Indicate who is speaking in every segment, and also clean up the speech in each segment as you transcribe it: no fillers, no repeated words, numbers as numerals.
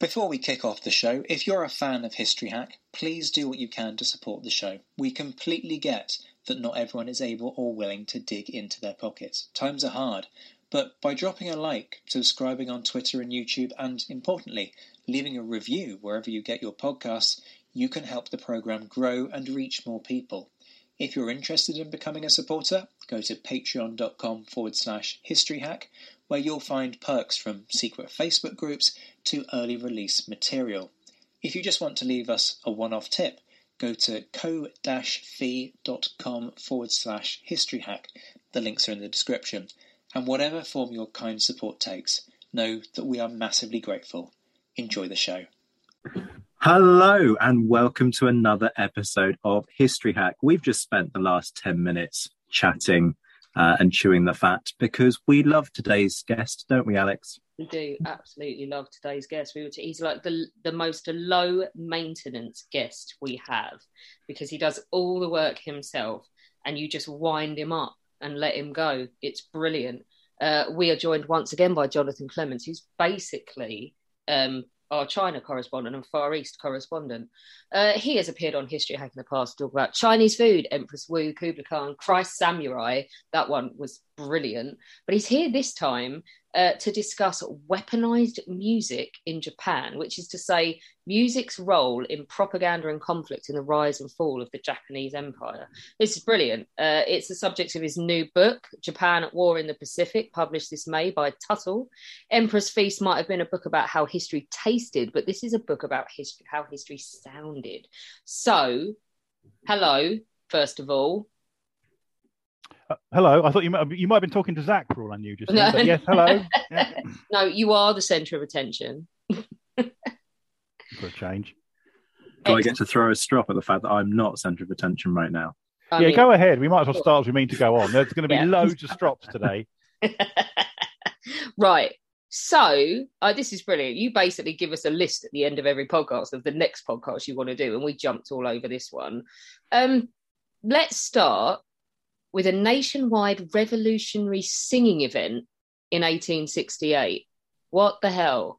Speaker 1: Before we kick off the show, if you're a fan of History Hack, please do what you can to support the show. We completely get that not everyone is able or willing to dig into their pockets. Times are hard, but by dropping a like, subscribing on Twitter and YouTube, and importantly, leaving a review wherever you get your podcasts, you can help the programme grow and reach more people. If you're interested in becoming a supporter, go to patreon.com/historyhack, where you'll find perks from secret Facebook groups to early release material. If you just want to leave us a one-off tip, go to ko-fi.com/historyhack. The links are in the description. And whatever form your kind support takes, know that we are massively grateful. Enjoy the show.
Speaker 2: Hello and welcome to another episode of History Hack. We've just spent the last 10 minutes chatting and chewing the fat because we love today's guest, don't we, Alex?
Speaker 3: We do absolutely love today's guest. He's like the most low maintenance guest we have because he does all the work himself and you just wind him up and let him go. It's brilliant. We are joined once again by Jonathan Clements, who's basically our China correspondent and Far East correspondent. He has appeared on History Hack in the past to talk about Chinese food, Empress Wu, Kublai Khan, Christ Samurai. That one was brilliant. But he's here this time to discuss weaponized music in Japan, which is to say music's role in propaganda and conflict in the rise and fall of the Japanese Empire. This is brilliant. It's the subject of his new book, Japan at War in the Pacific, published this May by Tuttle. Emperor's Feast might have been a book about how history tasted, but this is a book about history, how history sounded. So, hello, first of all.
Speaker 4: Hello, I thought you might have been talking to Zach for all I knew just now, but yes, hello. Yeah.
Speaker 3: No, you are the centre of attention.
Speaker 4: For a change.
Speaker 2: Do I get to throw a strop at the fact that I'm not centre of attention right now?
Speaker 4: Go ahead. We might as well start as we mean to go on. There's going to be loads of strops today.
Speaker 3: Right. So, this is brilliant. You basically give us a list at the end of every podcast of the next podcast you want to do, and we jumped all over this one. Let's start with a nationwide revolutionary singing event in 1868. What the hell?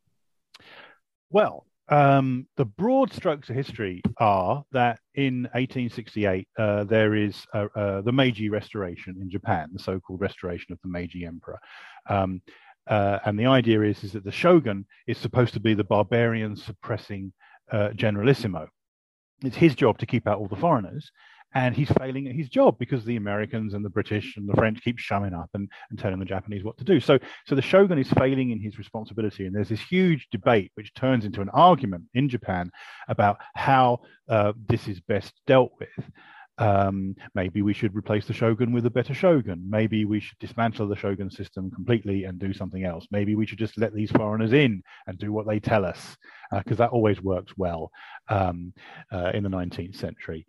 Speaker 4: Well, the broad strokes of history are that in 1868, there is the Meiji Restoration in Japan, the so-called restoration of the Meiji Emperor. And the idea is that the shogun is supposed to be the barbarian suppressing generalissimo. It's his job to keep out all the foreigners. And he's failing at his job because the Americans and the British and the French keep shoving up and telling the Japanese what to do. So the shogun is failing in his responsibility. And there's this huge debate which turns into an argument in Japan about how this is best dealt with. Maybe we should replace the shogun with a better shogun. Maybe we should dismantle the shogun system completely and do something else. Maybe we should just let these foreigners in and do what they tell us, because that always works well in the 19th century.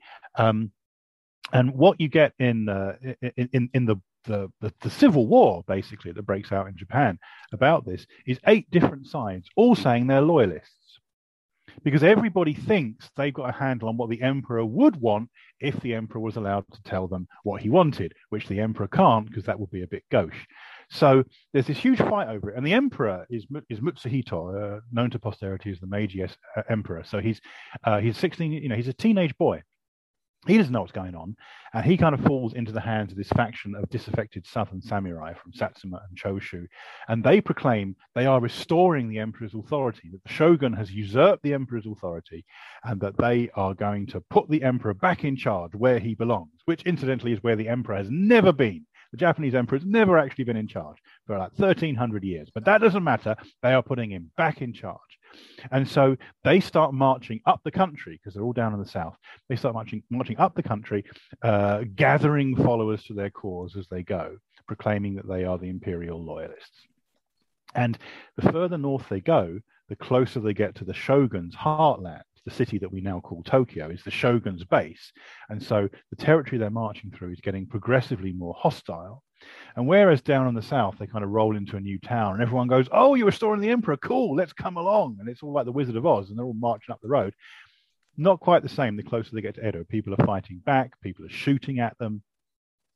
Speaker 4: And what you get in the civil war, basically, that breaks out in Japan about this is 8 different sides, all saying they're loyalists, because everybody thinks they've got a handle on what the emperor would want if the emperor was allowed to tell them what he wanted, which the emperor can't, because that would be a bit gauche. So there's this huge fight over it, and the emperor is Mutsuhito, known to posterity as the Meiji emperor. So he's 16, he's a teenage boy. He doesn't know what's going on, and he kind of falls into the hands of this faction of disaffected southern samurai from Satsuma and Choshu, and they proclaim they are restoring the emperor's authority, that the shogun has usurped the emperor's authority, and that they are going to put the emperor back in charge where he belongs, which incidentally is where the emperor has never been. The Japanese emperor has never actually been in charge for like 1,300 years, but that doesn't matter. They are putting him back in charge. And so they start marching up the country, because they're all down in the south. They start marching up the country, gathering followers to their cause as they go, proclaiming that they are the imperial loyalists. And the further north they go, the closer they get to the shogun's heartland. The city that we now call Tokyo is the shogun's base. And so the territory they're marching through is getting progressively more hostile. And whereas down in the south, they kind of roll into a new town and everyone goes, "Oh, you're restoring the emperor. Cool, let's come along." And it's all like the Wizard of Oz, and they're all marching up the road. Not quite the same. The closer they get to Edo, people are fighting back. People are shooting at them.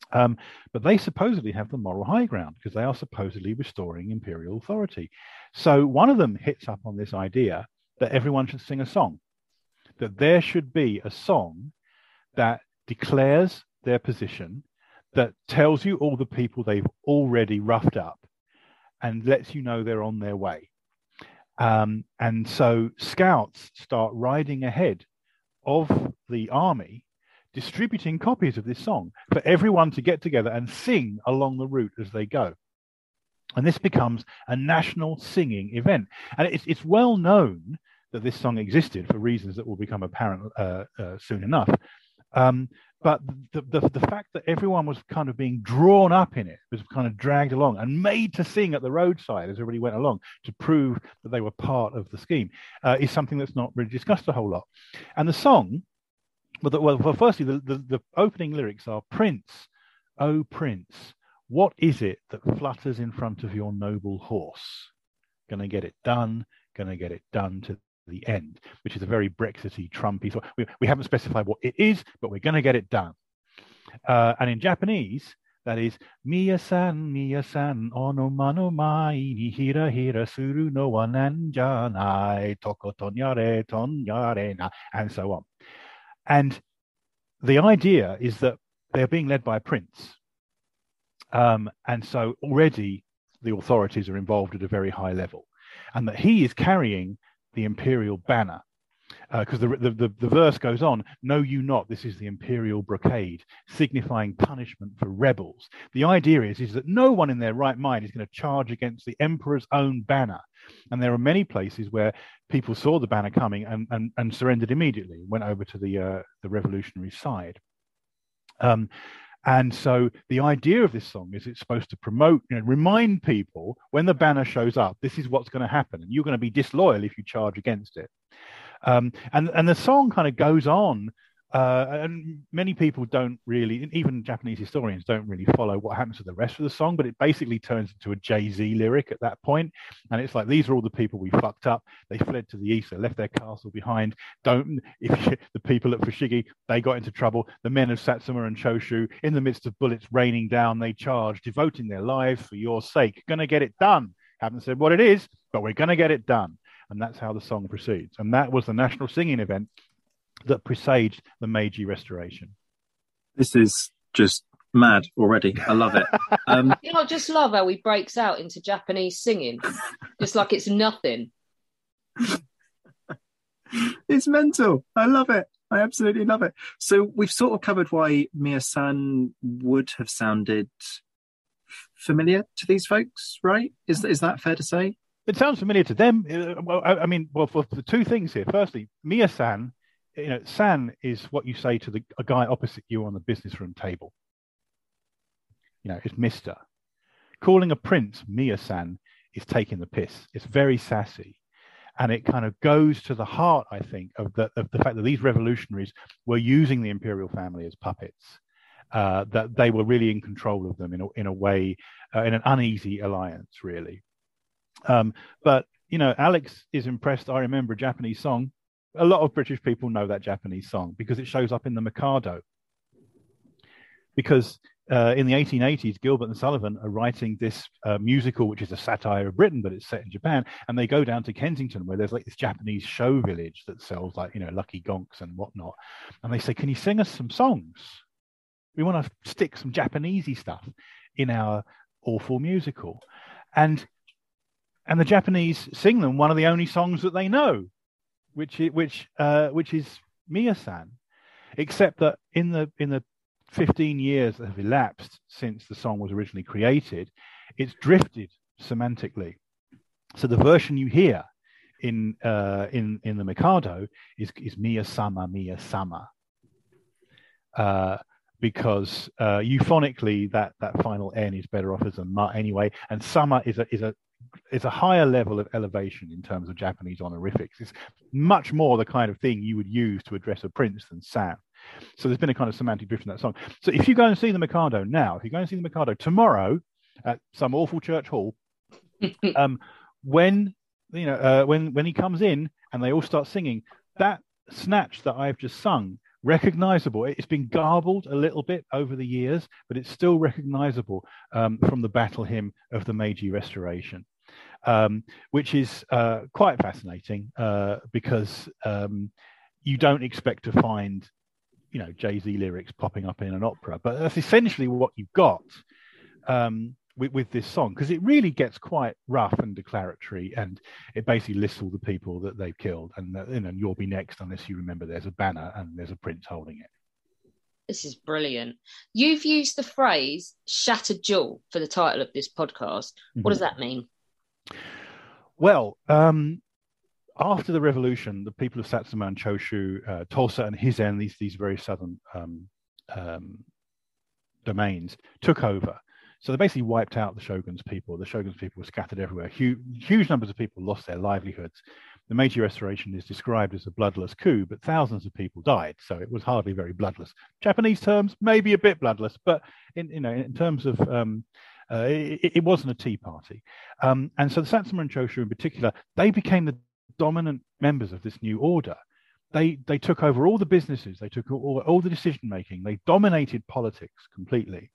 Speaker 4: But they supposedly have the moral high ground because they are supposedly restoring imperial authority. So one of them hits up on this idea that everyone should sing a song, that there should be a song that declares their position, that tells you all the people they've already roughed up and lets you know they're on their way. And so scouts start riding ahead of the army, distributing copies of this song for everyone to get together and sing along the route as they go. And this becomes a national singing event. And it's well known that this song existed for reasons that will become apparent soon enough. But the fact that everyone was kind of being drawn up in it, was kind of dragged along and made to sing at the roadside as everybody went along to prove that they were part of the scheme, is something that's not really discussed a whole lot. And the song, well, firstly, the opening lyrics are, "Prince, oh Prince, what is it that flutters in front of your noble horse? Gonna get it done to the end," which is a very Brexity, Trumpy. So we haven't specified what it is, but we're going to get it done. And in Japanese, that is "Miya-san, Miya-san, onomano mai ni hira hira suru no wa nanjanai, toko tonyare tonyare na," and so on. And the idea is that they're being led by a prince. And so already the authorities are involved at a very high level, and that he is carrying the imperial banner, because the verse goes on, "Know you not, this is the imperial brocade, signifying punishment for rebels." The idea is that no one in their right mind is going to charge against the emperor's own banner. And there are many places where people saw the banner coming and surrendered immediately, went over to the revolutionary side. And so the idea of this song is it's supposed to promote, remind people when the banner shows up, this is what's going to happen, and you're going to be disloyal if you charge against it. And the song kind of goes on, and many people don't really, even Japanese historians don't really follow what happens to the rest of the song, but it basically turns into a Jay-Z lyric at that point. And it's like, these are all the people we fucked up. They fled to the east, they left their castle behind. The people at Fushigi, they got into trouble. The men of Satsuma and Choshu, in the midst of bullets raining down, they charged, devoting their lives for your sake. Gonna get it done. Haven't said what it is, but we're gonna get it done. And that's how the song proceeds. And that was the national singing event that presaged the Meiji Restoration.
Speaker 2: This is just mad already. I love it.
Speaker 3: I just love how he breaks out into Japanese singing, just like it's nothing.
Speaker 2: It's mental. I love it. I absolutely love it. So we've sort of covered why Miya-san would have sounded familiar to these folks, right? Is that fair to say?
Speaker 4: It sounds familiar to them. For the two things here. Firstly, Miya-san, san is what you say to a guy opposite you on the business room table. It's Mr. Calling a prince Miya-san is taking the piss. It's very sassy. And it kind of goes to the heart, I think, of the fact that these revolutionaries were using the imperial family as puppets, that they were really in control of them in a way, in an uneasy alliance, really. But Alex is impressed. I remember a Japanese song. A lot of British people know that Japanese song because it shows up in the Mikado. Because in the 1880s, Gilbert and Sullivan are writing this musical, which is a satire of Britain, but it's set in Japan. And they go down to Kensington, where there's like this Japanese show village that sells Lucky Gonks and whatnot. And they say, "Can you sing us some songs? We want to stick some Japanesey stuff in our awful musical." And the Japanese sing them one of the only songs that they know, which is Miya-san, except that in the 15 years that have elapsed since the song was originally created, it's drifted semantically. So the version you hear in the Mikado is Miya-sama, Miya-sama, because euphonically that final N is better off as a ma anyway, and sama is a higher level of elevation in terms of Japanese honorifics. It's much more the kind of thing you would use to address a prince than san. So there's been a kind of semantic drift in that song. So if you go and see the Mikado now, if you go and see the Mikado tomorrow at some awful church hall, when he comes in and they all start singing, that snatch that I've just sung recognizable. It's been garbled a little bit over the years, but it's still recognizable from the battle hymn of the Meiji Restoration, which is quite fascinating because you don't expect to find, Jay-Z lyrics popping up in an opera, but that's essentially what you've got with this song, because it really gets quite rough and declaratory, and it basically lists all the people that they've killed, and you'll be next unless you remember there's a banner and there's a prince holding it.
Speaker 3: This is brilliant. You've used the phrase "shattered jewel" for the title of this podcast. What does that mean?
Speaker 4: Well, after the revolution, the people of Satsuma and Choshu, Tosa and Hizen, these very southern domains, took over. So they basically wiped out the shogun's people. The shogun's people were scattered everywhere. Huge numbers of people lost their livelihoods. The Meiji Restoration is described as a bloodless coup, but thousands of people died, so it was hardly very bloodless. Japanese terms, maybe a bit bloodless, but in terms of it wasn't a tea party. And so the Satsuma and Choshu in particular, they became the dominant members of this new order. They took over all the businesses, they took all the decision making, they dominated politics completely.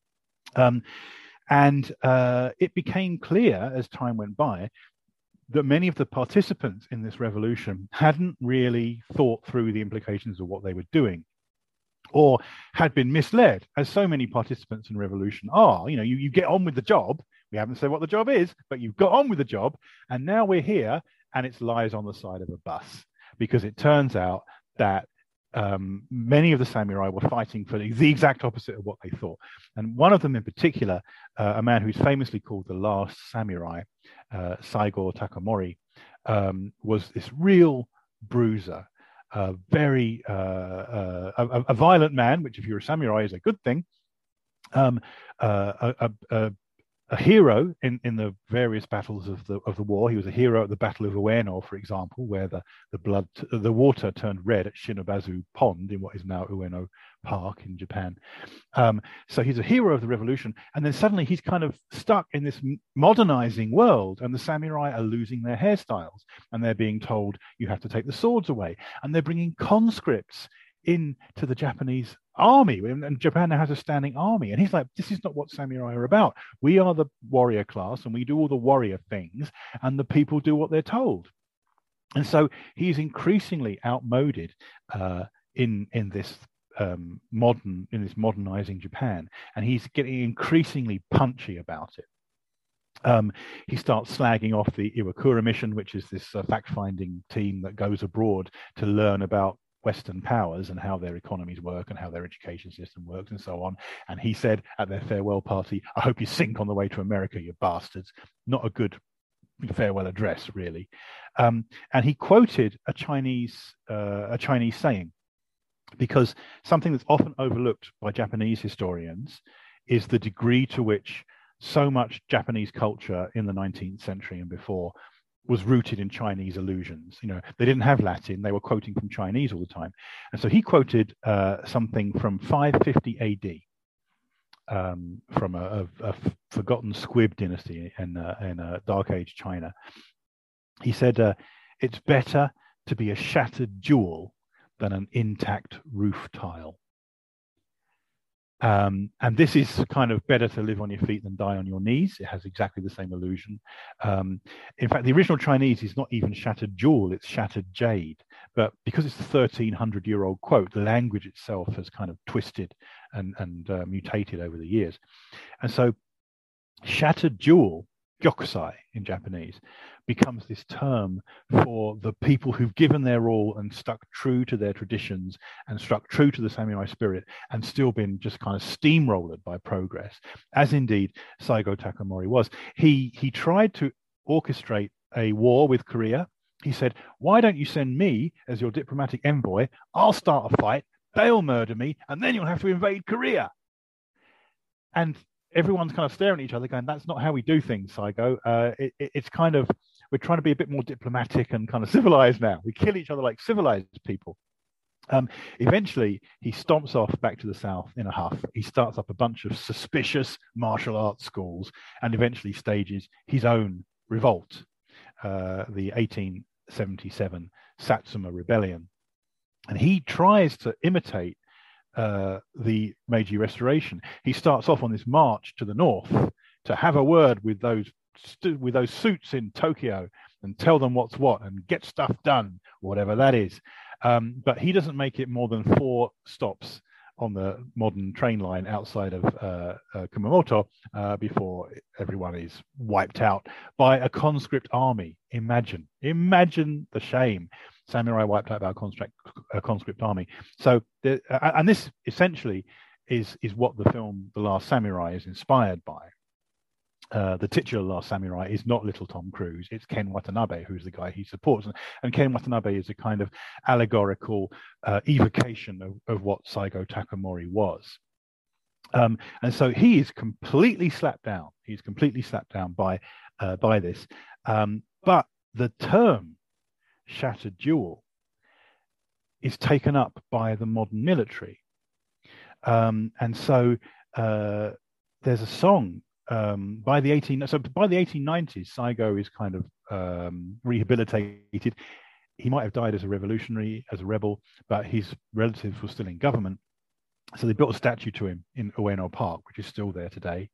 Speaker 4: And it became clear as time went by that many of the participants in this revolution hadn't really thought through the implications of what they were doing, or had been misled, as so many participants in revolution are. You get on with the job. We haven't said what the job is, but you've got on with the job, and now we're here, and it's lies on the side of a bus, because it turns out that many of the samurai were fighting for the exact opposite of what they thought. And one of them in particular, a man who's famously called the last samurai, Saigo Takamori, was this real bruiser, a violent man, which if you're a samurai is a good thing, a hero in the various battles of the war. He was a hero at the Battle of Ueno, for example, where the water turned red at Shinobazu Pond in what is now Ueno Park in Japan. So he's a hero of the revolution, and then suddenly he's kind of stuck in this modernizing world, and the samurai are losing their hairstyles, and they're being told you have to take the swords away, and they're bringing conscripts into the Japanese army, and Japan now has a standing army. And he's like, this is not what samurai are about. We are the warrior class, and we do all the warrior things, and the people do what they're told. And so he's increasingly outmoded in this modernizing Japan, and he's getting increasingly punchy about it. He starts slagging off the Iwakura mission, which is this fact-finding team that goes abroad to learn about Western powers and how their economies work and how their education system works and so on. And he said at their farewell party, "I hope you sink on the way to America, you bastards." Not a good farewell address, really. And he quoted a Chinese saying, because something that's often overlooked by Japanese historians is the degree to which so much Japanese culture in the 19th century and before was rooted in Chinese allusions. They didn't have Latin, they were quoting from Chinese all the time. And so he quoted something from 550 AD from a forgotten Squib dynasty in Dark Age China. He said, it's better to be a shattered jewel than an intact roof tile. And this is kind of better to live on your feet than die on your knees. It has exactly the same allusion. In fact, the original Chinese is not even shattered jewel, it's shattered jade. But because it's a 1,300-year-old quote, the language itself has kind of twisted and mutated over the years. And so shattered jewel, gyokusai in Japanese, becomes this term for the people who've given their all and stuck true to their traditions and stuck true to the samurai spirit and still been just kind of steamrolled by progress, as indeed Saigo Takamori was. He tried to orchestrate a war with Korea. He said, why don't you send me as your diplomatic envoy? I'll start a fight, they'll murder me, and then you'll have to invade Korea. And everyone's kind of staring at each other going, that's not how we do things, Saigo. It's kind of, we're trying to be a bit more diplomatic and kind of civilized now. We kill each other like civilized people. Eventually, he stomps off back to the south in a huff. He starts up a bunch of suspicious martial arts schools and eventually stages his own revolt, the 1877 Satsuma Rebellion. And he tries to imitate the Meiji Restoration. He starts off on this march to the north to have a word with those suits in Tokyo and tell them what's what and get stuff done, whatever that is. But he doesn't make it more than 4 stops on the modern train line outside of Kumamoto before everyone is wiped out by a conscript army. Imagine the shame. Samurai wiped out by a conscript army. So, and this essentially is what the film The Last Samurai is inspired by. The titular Last Samurai is not little Tom Cruise, it's Ken Watanabe, who's the guy he supports. And Ken Watanabe is a kind of allegorical evocation of what Saigo Takamori was. And so he is completely slapped down. He's completely slapped down by this. But the term Shattered Jewel is taken up by the modern military. And so there's a song by the 1890s, Saigo is kind of rehabilitated. He might have died as a revolutionary, as a rebel, but his relatives were still in government. So they built a statue to him in Ueno Park, which is still there today.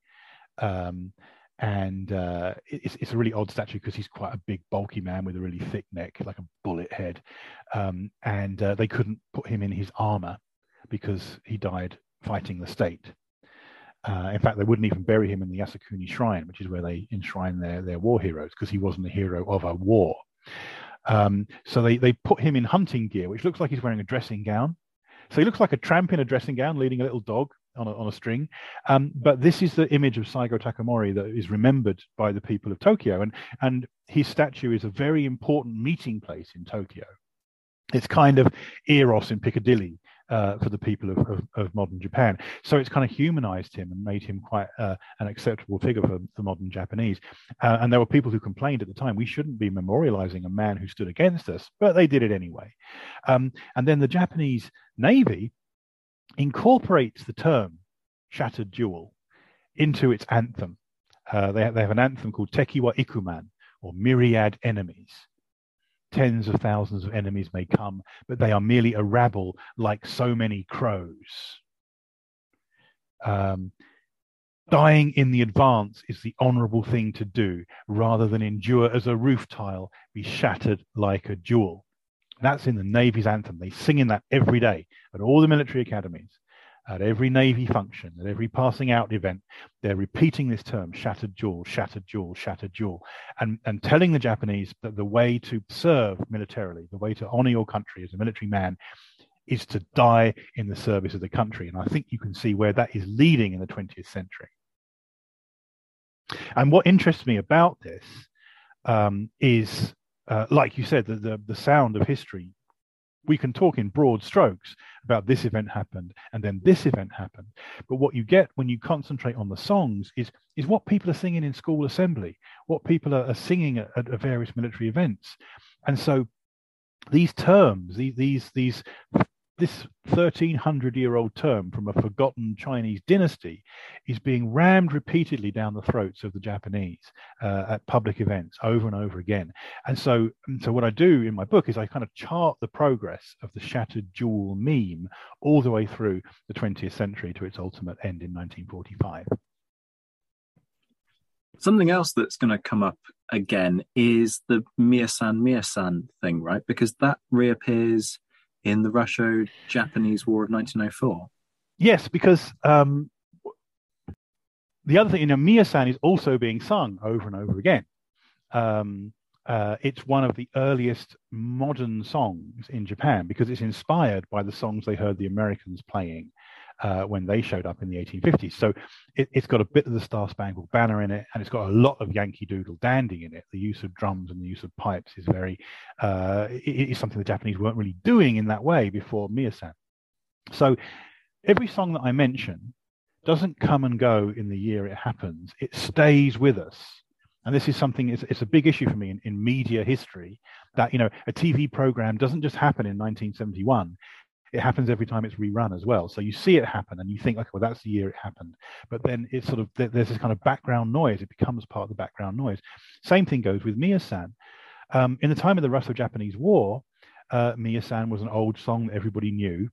Speaker 4: And it's a really odd statue because he's quite a big, bulky man with a really thick neck, like a bullet head. And they couldn't put him in his armor because he died fighting the state. In fact, they wouldn't even bury him in the Yasukuni Shrine, which is where they enshrine their war heroes, because he wasn't a hero of a war. So they put him in hunting gear, which looks like he's wearing a dressing gown. So he looks like a tramp in a dressing gown, leading a little dog on a string. But this is the image of Saigo Takamori that is remembered by the people of Tokyo. And his statue is a very important meeting place in Tokyo. It's kind of Eros in Piccadilly for the people of modern Japan. So it's kind of humanized him and made him quite an acceptable figure for the modern Japanese. And there were people who complained at the time, we shouldn't be memorializing a man who stood against us, but they did it anyway. And then the Japanese Navy incorporates the term Shattered Jewel into its anthem. They have an anthem called Tekiwa Ikuman, or Myriad Enemies. Tens of thousands of enemies may come, but they are merely a rabble like so many crows. Dying in the advance is the honorable thing to do, rather than endure as a roof tile, be shattered like a jewel. That's in the Navy's anthem. They sing in that every day at all the military academies, at every Navy function, at every passing out event. They're repeating this term, shattered jewel, shattered jewel, shattered jewel, and telling the Japanese that the way to serve militarily, the way to honor your country as a military man, is to die in the service of the country. And I think you can see where that is leading in the 20th century. And what interests me about this is, like you said, the sound of history. We can talk in broad strokes about this event happened and then this event happened. But what you get when you concentrate on the songs is what people are singing in school assembly, what people are singing at various military events. And so these terms, this 1,300-year-old term from a forgotten Chinese dynasty is being rammed repeatedly down the throats of the Japanese at public events over and over again. And so what I do in my book is I kind of chart the progress of the Shattered Jewel meme all the way through the 20th century to its ultimate end in 1945.
Speaker 2: Something else that's going to come up again is the Miyasan thing, right? Because that reappears in the Russo-Japanese War of 1904.
Speaker 4: Yes, because the other thing, Miyasan is also being sung over and over again. It's one of the earliest modern songs in Japan because it's inspired by the songs they heard the Americans playing when they showed up in the 1850s. So it's got a bit of the Star Spangled Banner in it, and it's got a lot of Yankee Doodle Dandy in it. The use of drums and the use of pipes is very, it is something the Japanese weren't really doing in that way before Miyasan. So every song that I mention doesn't come and go in the year it happens. It stays with us. And this is something, it's a big issue for me in media history, that, a TV program doesn't just happen in 1971. It happens every time it's rerun as well. So you see it happen and you think, okay, well, that's the year it happened. But then it's sort of, there's this kind of background noise. It becomes part of the background noise. Same thing goes with Miyasan. In the time of the Russo-Japanese War, Mia-san was an old song that everybody knew.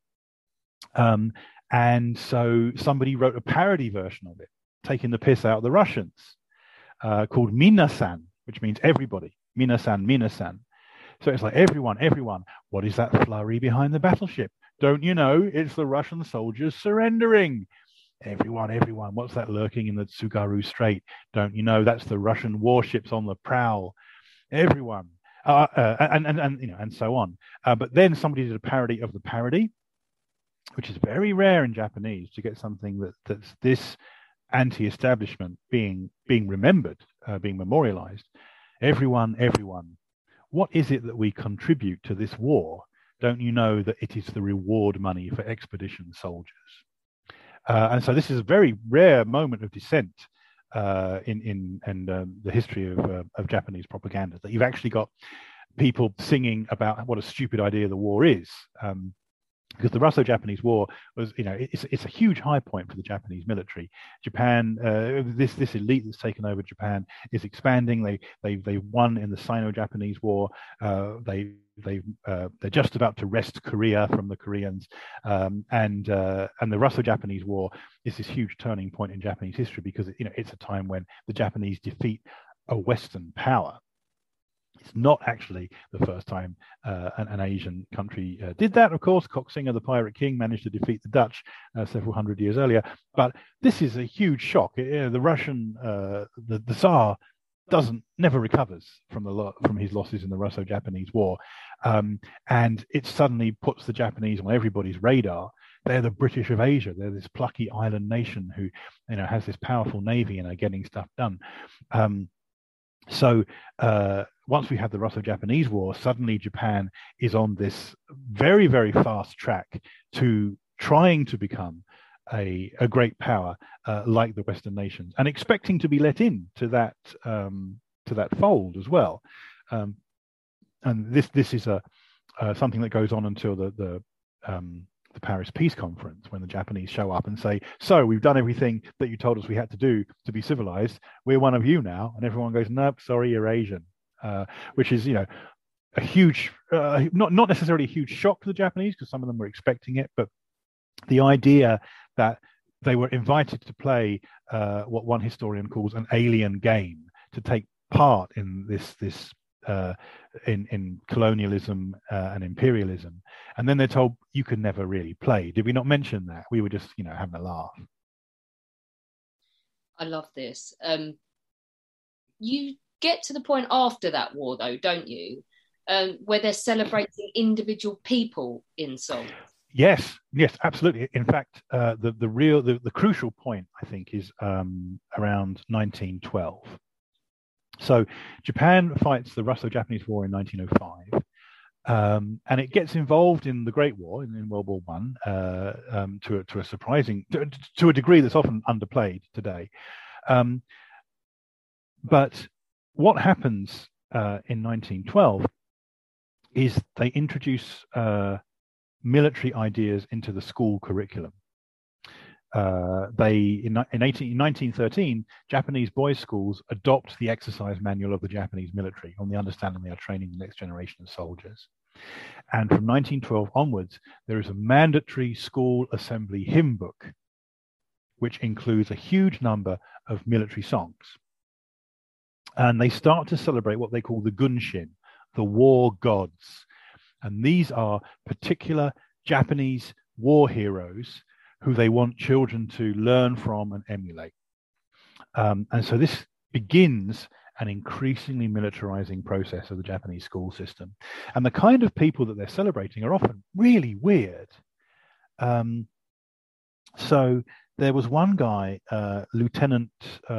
Speaker 4: And so somebody wrote a parody version of it, taking the piss out of the Russians, called Minasan, which means everybody. Minasan, Minasan. So it's like, everyone, everyone. What is that flurry behind the battleship? Don't you know? It's the Russian soldiers surrendering. Everyone, everyone. What's that lurking in the Tsugaru Strait? Don't you know? That's the Russian warships on the prowl. Everyone. And so on. But then somebody did a parody of the parody, which is very rare in Japanese, to get something that's this anti-establishment being remembered, being memorialized. Everyone, everyone. What is it that we contribute to this war? Don't you know that it is the reward money for expedition soldiers? And so this is a very rare moment of dissent in the history of Japanese propaganda, that you've actually got people singing about what a stupid idea the war is. Because the Russo-Japanese War was, it's a huge high point for the Japanese military. Japan, this elite that's taken over Japan is expanding. They won in the Sino-Japanese War. They're just about to wrest Korea from the Koreans, and the Russo-Japanese War is this huge turning point in Japanese history, because it's a time when the Japanese defeat a Western power. It's not actually the first time an Asian country did that. Of course, Koxinga, the Pirate King, managed to defeat the Dutch several hundred years earlier. But this is a huge shock. The Russian, the Tsar, never recovers from his losses in the Russo-Japanese War, and it suddenly puts the Japanese on everybody's radar. They're the British of Asia. They're this plucky island nation who, has this powerful navy and are getting stuff done. So once we have the Russo-Japanese War, suddenly Japan is on this very, very fast track to trying to become a great power like the Western nations, and expecting to be let in to that fold as well. And this is something that goes on until the Paris Peace Conference, when the Japanese show up and say, "So we've done everything that you told us we had to do to be civilized. We're one of you now." And everyone goes, "Nope, sorry, you're Asian," which is a huge, not necessarily a huge shock to the Japanese, because some of them were expecting it, but the idea that they were invited to play what one historian calls an alien game, to take part in this in colonialism and imperialism, and then they're told you can never really play. Did we not mention that? We were just having a laugh.
Speaker 3: I love this. You get to the point after that war, though, don't you, where they're celebrating individual people in songs?
Speaker 4: Yes, absolutely. In fact, the crucial point, I think, is around 1912. So Japan fights the Russo-Japanese War in 1905, and it gets involved in the Great War, in World War One, to a surprising, to a degree that's often underplayed today. But what happens in 1912 is they introduce military ideas into the school curriculum. In 1913, Japanese boys' schools adopt the exercise manual of the Japanese military, on the understanding they are training the next generation of soldiers. And from 1912 onwards, there is a mandatory school assembly hymn book, which includes a huge number of military songs. And they start to celebrate what they call the Gunshin, the war gods. And these are particular Japanese war heroes who they want children to learn from and emulate. And so this begins an increasingly militarizing process of the Japanese school system. And the kind of people that they're celebrating are often really weird. So there was one guy, Lieutenant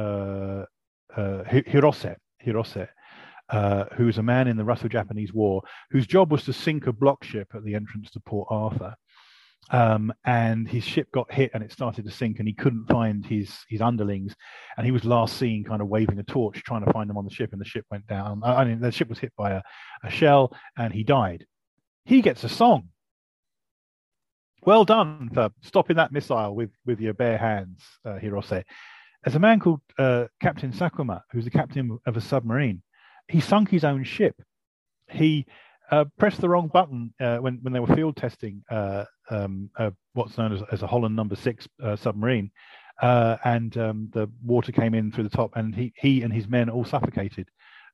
Speaker 4: Hirose, who was a man in the Russo-Japanese War, whose job was to sink a block ship at the entrance to Port Arthur. And his ship got hit and it started to sink, and he couldn't find his underlings, and he was last seen kind of waving a torch trying to find them on the ship, and the ship went down. The ship was hit by a shell and he died. He gets a song. Well done for stopping that missile with your bare hands, Hirose. There's a man called Captain Sakuma, who's the captain of a submarine. He sunk his own ship. He pressed the wrong button when they were field testing what's known as a Holland No. 6 submarine, and the water came in through the top, and he and his men all suffocated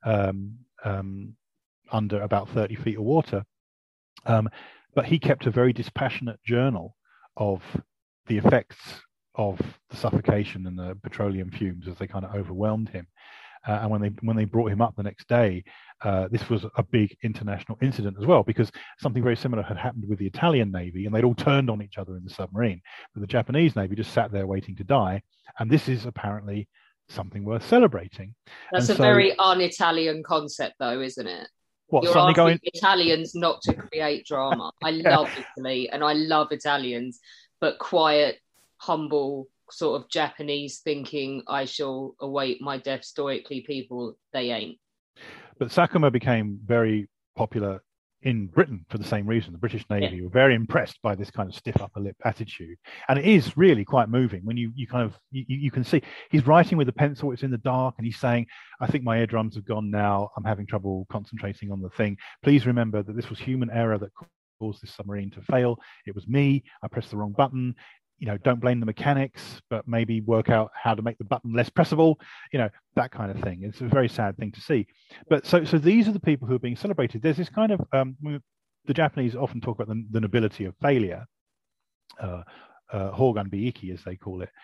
Speaker 4: under about 30 feet of water. But he kept a very dispassionate journal of the effects of the suffocation and the petroleum fumes as they kind of overwhelmed him. And when they brought him up the next day, this was a big international incident as well, because something very similar had happened with the Italian Navy, and they'd all turned on each other in the submarine. But the Japanese Navy just sat there waiting to die. And this is apparently something worth celebrating.
Speaker 3: That's a very un-Italian concept, though, isn't it?
Speaker 4: What,
Speaker 3: you're
Speaker 4: suddenly
Speaker 3: asking
Speaker 4: going
Speaker 3: Italians not to create drama. I love Italy and I love Italians, but quiet, humble, sort of Japanese thinking, I shall await my death stoically people, they ain't.
Speaker 4: But Sakuma became very popular in Britain for the same reason. The British Navy were very impressed by this kind of stiff upper lip attitude. And it is really quite moving when you can see he's writing with a pencil, it's in the dark, and he's saying, I think my eardrums have gone now, I'm having trouble concentrating on the thing. Please remember that this was human error that caused this submarine to fail. It was me, I pressed the wrong button. Don't blame the mechanics, but maybe work out how to make the button less pressable, that kind of thing. It's a very sad thing to see. But so these are the people who are being celebrated. There's this kind of, the Japanese often talk about the nobility of failure, Hogan Biiki, as they call it.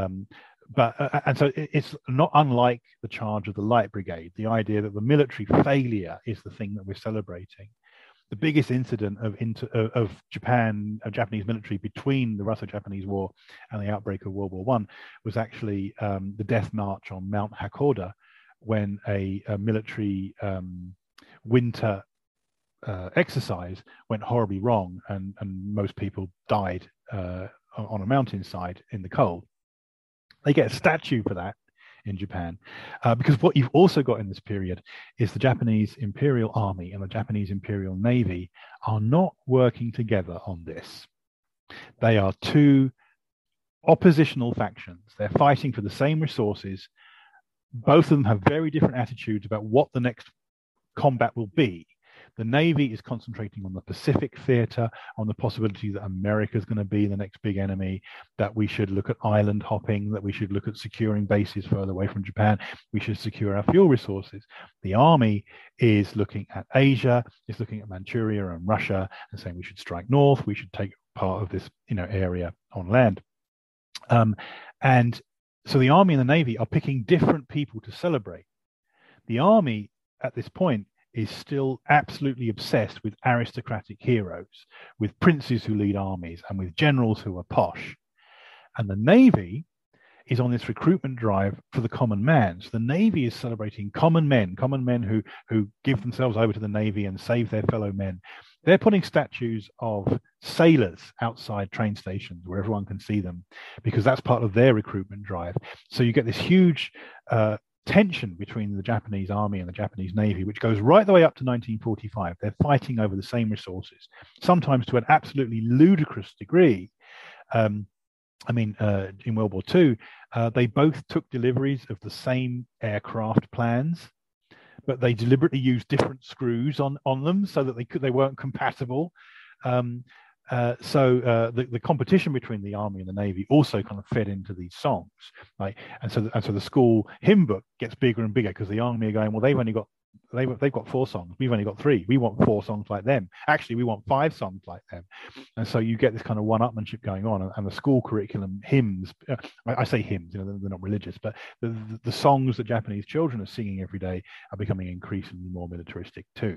Speaker 4: And so it's not unlike the charge of the Light Brigade, the idea that the military failure is the thing that we're celebrating. The biggest incident of Japanese military between the Russo-Japanese War and the outbreak of World War I was actually the Death March on Mount Hakoda, when a military winter exercise went horribly wrong, and most people died on a mountainside in the cold. They get a statue for that in Japan, because what you've also got in this period is the Japanese Imperial Army and the Japanese Imperial Navy are not working together on this. They are two oppositional factions. They're fighting for the same resources. Both of them have very different attitudes about what the next combat will be. The Navy is concentrating on the Pacific theater, on the possibility that America is going to be the next big enemy, that we should look at island hopping, that we should look at securing bases further away from Japan, we should secure our fuel resources. The Army is looking at Asia, is looking at Manchuria and Russia, and saying we should strike north, we should take part of this area on land. And so the Army and the Navy are picking different people to celebrate. The Army at this point is still absolutely obsessed with aristocratic heroes, with princes who lead armies, and with generals who are posh. And the Navy is on this recruitment drive for the common man. So the Navy is celebrating common men who give themselves over to the Navy and save their fellow men. They're putting statues of sailors outside train stations where everyone can see them, because that's part of their recruitment drive. So you get this huge tension between the Japanese Army and the Japanese Navy, which goes right the way up to 1945. They're fighting over the same resources, sometimes to an absolutely ludicrous degree. In World War II, they both took deliveries of the same aircraft plans, but they deliberately used different screws on them so that they weren't compatible. So the competition between the Army and the Navy also kind of fed into these songs, right? And so the school hymn book gets bigger and bigger, because the Army are going, well, they've got 4 songs, we've only got 3. We want 4 songs like them. Actually, we want 5 songs like them. And so you get this kind of one-upmanship going on, and the school curriculum hymns. I say hymns, they're not religious, but the songs that Japanese children are singing every day are becoming increasingly more militaristic too.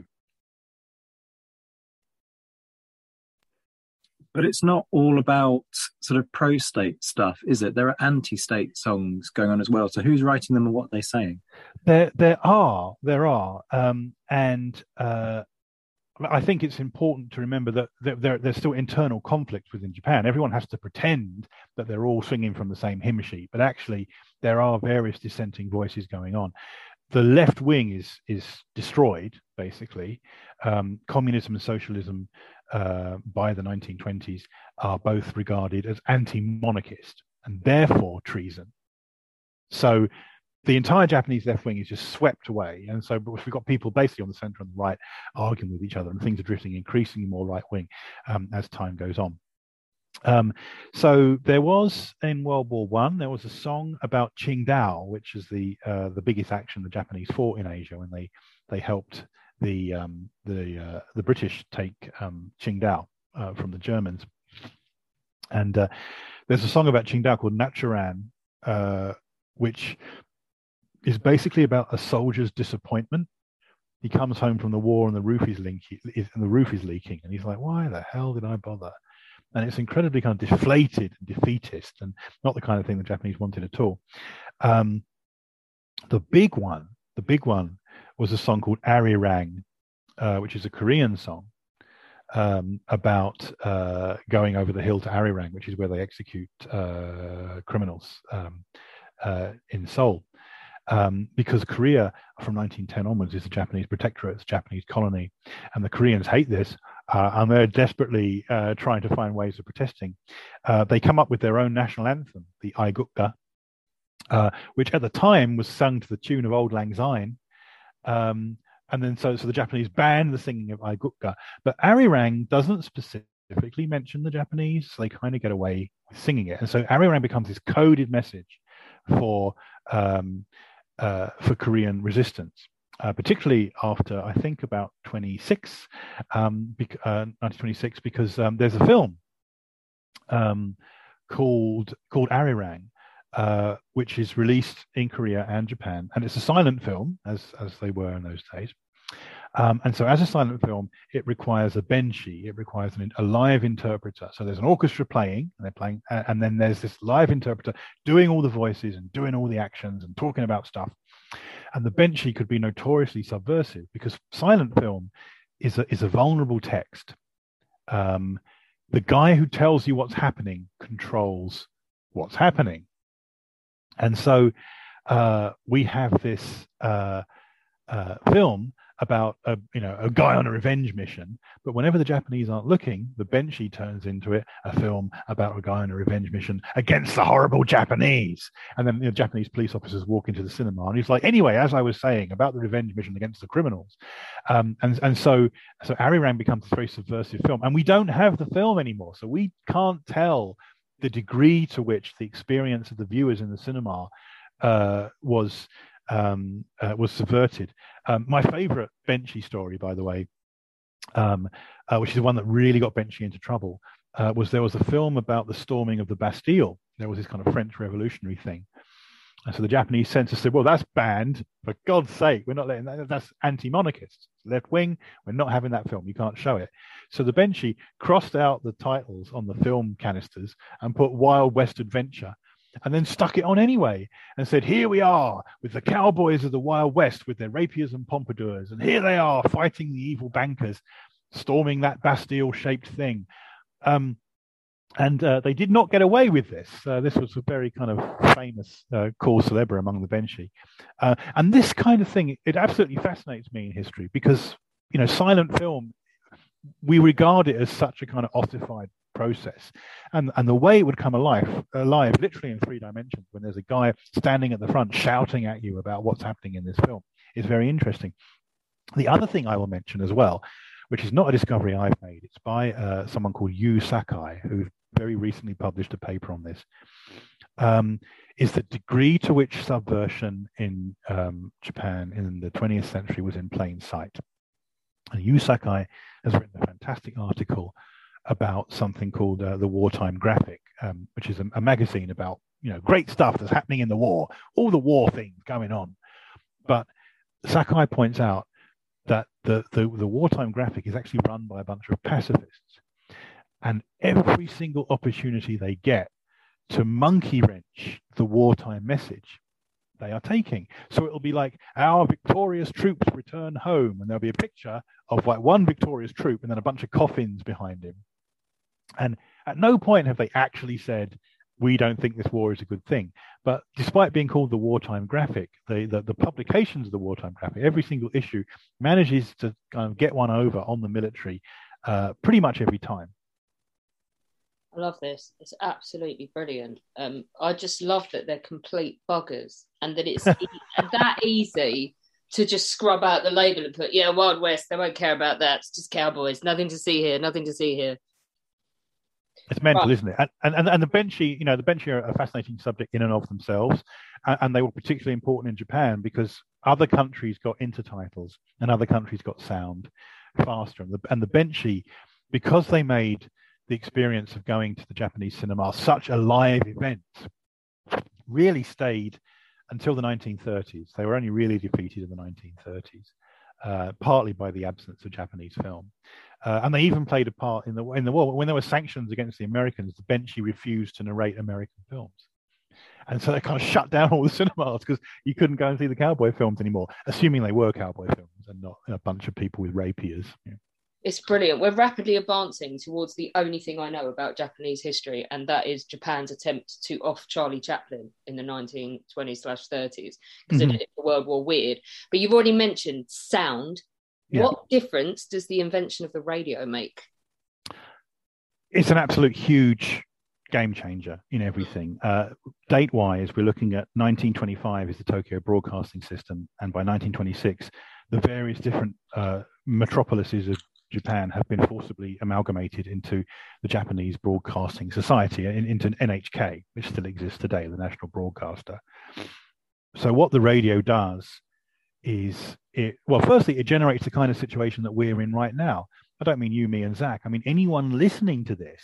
Speaker 2: But it's not all about sort of pro-state stuff, is it? There are anti-state songs going on as well. So who's writing them and what are they saying?
Speaker 4: There are. And I think it's important to remember that there's still internal conflict within Japan. Everyone has to pretend that they're all singing from the same hymn sheet, but actually there are various dissenting voices going on. The left wing is destroyed, basically. Communism and socialism by the 1920s are both regarded as anti-monarchist and therefore treason. So the entire Japanese left wing is just swept away. And so we've got people basically on the center and the right arguing with each other, and things are drifting increasingly more right wing as time goes on. So there was in World War One, there was a song about Qingdao, which is the biggest action the Japanese fought in Asia when they helped the British take Qingdao from the Germans. And there's a song about Qingdao called Nachuran, which is basically about a soldier's disappointment. He comes home from the war and the roof is leaking, and he's like, "Why the hell did I bother?" And it's incredibly kind of deflated and defeatist, and not the kind of thing the Japanese wanted at all. The big one was a song called Arirang, which is a Korean song about going over the hill to Arirang, which is where they execute criminals in Seoul. Because Korea from 1910 onwards is a Japanese protectorate, it's a Japanese colony, and the Koreans hate this, and they're desperately trying to find ways of protesting. They come up with their own national anthem, the Aigukka, which at the time was sung to the tune of Auld Lang Syne, and then so the Japanese banned the singing of Aigukka, but Arirang doesn't specifically mention the Japanese, so they kind of get away with singing it, and so Arirang becomes this coded message for Korean resistance, particularly after I think about 1926, because there's a film called Arirang, which is released in Korea and Japan, and it's a silent film, as they were in those days. And so as a silent film, it requires a benshi, it requires a live interpreter. So there's an orchestra playing, and they're playing, and then there's this live interpreter doing all the voices and doing all the actions and talking about stuff. And the benshi could be notoriously subversive because silent film is a vulnerable text. The guy who tells you what's happening controls what's happening. And so we have this film about a guy on a revenge mission, but whenever the Japanese aren't looking, the benshi turns into a film about a guy on a revenge mission against the horrible Japanese. And then Japanese police officers walk into the cinema, and he's like, "Anyway, as I was saying about the revenge mission against the criminals," and so Arirang becomes this very subversive film, and we don't have the film anymore, so we can't tell the degree to which the experience of the viewers in the cinema was subverted. My favorite benshi story, by the way, which is the one that really got benshi into trouble, there was a film about the storming of the Bastille. There was this kind of French revolutionary thing. And so the Japanese censor said, "Well, that's banned. For God's sake, we're not letting that. That's anti-monarchist, left wing. We're not having that film. You can't show it." So the benshi crossed out the titles on the film canisters and put Wild West Adventure, and then stuck it on anyway and said, "Here we are with the cowboys of the Wild West with their rapiers and pompadours, and here they are fighting the evil bankers, storming that Bastille-shaped thing." And they did not get away with this. This was a very kind of famous cause célèbre among the benshi. And this kind of thing, it absolutely fascinates me in history because, silent film, we regard it as such a kind of ossified process, and the way it would come alive literally in 3 dimensions when there's a guy standing at the front shouting at you about what's happening in this film is very interesting. The other thing I will mention as well, which is not a discovery I've made, it's by someone called Yu Sakai, who very recently published a paper on this, is the degree to which subversion in Japan in the 20th century was in plain sight. And Yu Sakai has written a fantastic article about something called the Wartime Graphic, which is a magazine about great stuff that's happening in the war, all the war things going on. But Sakai points out that the Wartime Graphic is actually run by a bunch of pacifists, and every single opportunity they get to monkey wrench the wartime message, they are taking. So it'll be like, "Our victorious troops return home," and there'll be a picture of like one victorious troop and then a bunch of coffins behind him. And at no point have they actually said, "We don't think this war is a good thing." But despite being called the Wartime Graphic, the publications of the Wartime Graphic, every single issue manages to kind of get one over on the military pretty much every time.
Speaker 3: I love this. It's absolutely brilliant. I just love that they're complete buggers and that it's that easy to just scrub out the label and put, Wild West, they won't care about that. It's just cowboys. Nothing to see here. Nothing to see here.
Speaker 4: It's mental, isn't it? And the Benchy, the Benchy are a fascinating subject in and of themselves, and they were particularly important in Japan because other countries got intertitles and other countries got sound faster. And the Benchy, because they made the experience of going to the Japanese cinema such a live event, really stayed until the 1930s. They were only really defeated in the 1930s, partly by the absence of Japanese film. And they even played a part in the war. When there were sanctions against the Americans, the Benchy refused to narrate American films. And so they kind of shut down all the cinemas because you couldn't go and see the cowboy films anymore, assuming they were cowboy films and not a bunch of people with rapiers.
Speaker 3: It's brilliant. We're rapidly advancing towards the only thing I know about Japanese history, and that is Japan's attempt to off Charlie Chaplin in the 1920s/30s because they did it for World War Weird. But you've already mentioned sound. Yeah. What difference does the invention of the radio make?
Speaker 4: It's an absolute huge game changer in everything. Date-wise, we're looking at 1925 is the Tokyo Broadcasting System, and by 1926, the various different metropolises of Japan have been forcibly amalgamated into the Japanese Broadcasting Society, into NHK, which still exists today, the national broadcaster. So what the radio does is, firstly, it generates the kind of situation that we're in right now. I don't mean you, me, and Zach. I mean anyone listening to this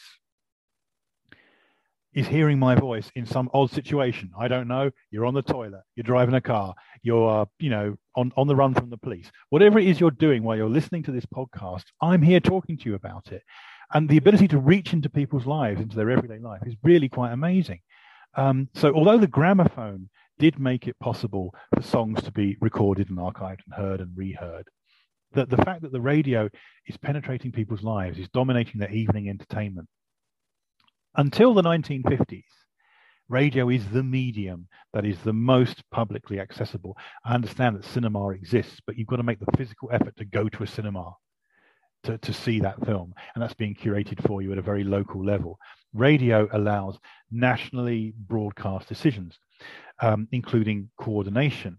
Speaker 4: is hearing my voice in some odd situation. I don't know. You're on the toilet. You're driving a car. You're, on the run from the police. Whatever it is you're doing while you're listening to this podcast, I'm here talking to you about it. And the ability to reach into people's lives, into their everyday life, is really quite amazing. So although the gramophone did make it possible for songs to be recorded and archived and heard and reheard, the fact that the radio is penetrating people's lives, is dominating their evening entertainment. Until the 1950s, radio is the medium that is the most publicly accessible. I understand that cinema exists, but you've got to make the physical effort to go to a cinema to see that film, and that's being curated for you at a very local level. Radio allows nationally broadcast decisions, including coordination.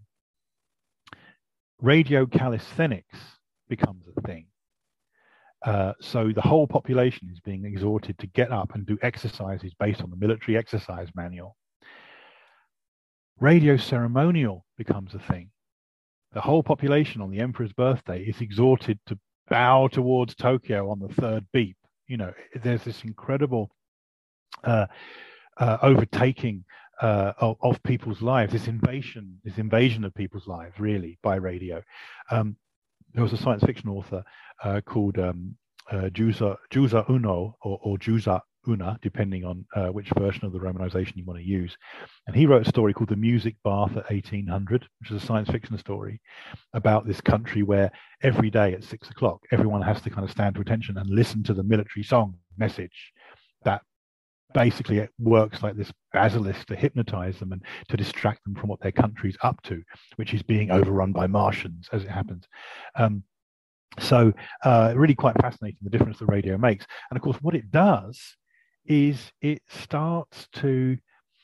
Speaker 4: Radio calisthenics becomes a thing. So the whole population is being exhorted to get up and do exercises based on the military exercise manual. Radio ceremonial becomes a thing. The whole population on the emperor's birthday is exhorted to bow towards Tokyo on the third beep. There's this incredible overtaking of people's lives, this invasion of people's lives, really, by radio. There was a science fiction author called Juza Uno or Juza Una, depending on which version of the romanization you want to use. And he wrote a story called The Music Bath at 1800, which is a science fiction story about this country where every day at 6 o'clock, everyone has to kind of stand to attention and listen to the military song message that basically it works like this basilisk to hypnotize them and to distract them from what their country's up to, which is being overrun by Martians, as it happens. So really quite fascinating, the difference the radio makes. And of course, what it does is it starts to,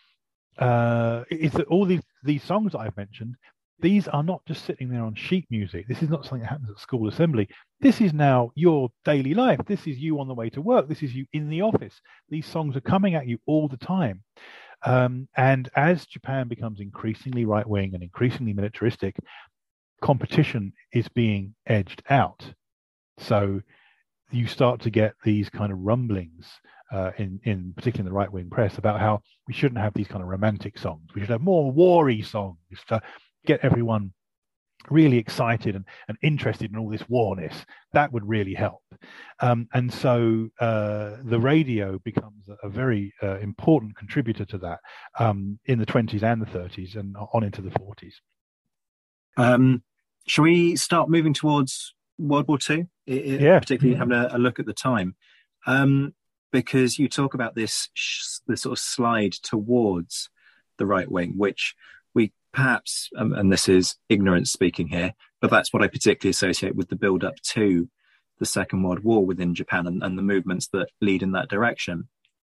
Speaker 4: is that all these songs that I've mentioned, these are not just sitting there on sheet music. This is not something that happens at school assembly. This is now your daily life. This is you on the way to work. This is you in the office. These songs are coming at you all the time. And as Japan becomes increasingly right-wing and increasingly militaristic, competition is being edged out. So you start to get these kind of rumblings in particularly in the right-wing press about how we shouldn't have these kind of romantic songs. We should have more war-y songs to get everyone really excited and interested in all this warness. That would really help. And so the radio becomes a very important contributor to that in the 20s and the 30s and on into the 40s.
Speaker 2: Shall we start moving towards World War II?
Speaker 4: Yeah.
Speaker 2: Particularly having a look at the time. Because you talk about this sort of slide towards the right wing, which we perhaps, and this is ignorance speaking here, but that's what I particularly associate with the build-up to the Second World War within Japan and the movements that lead in that direction.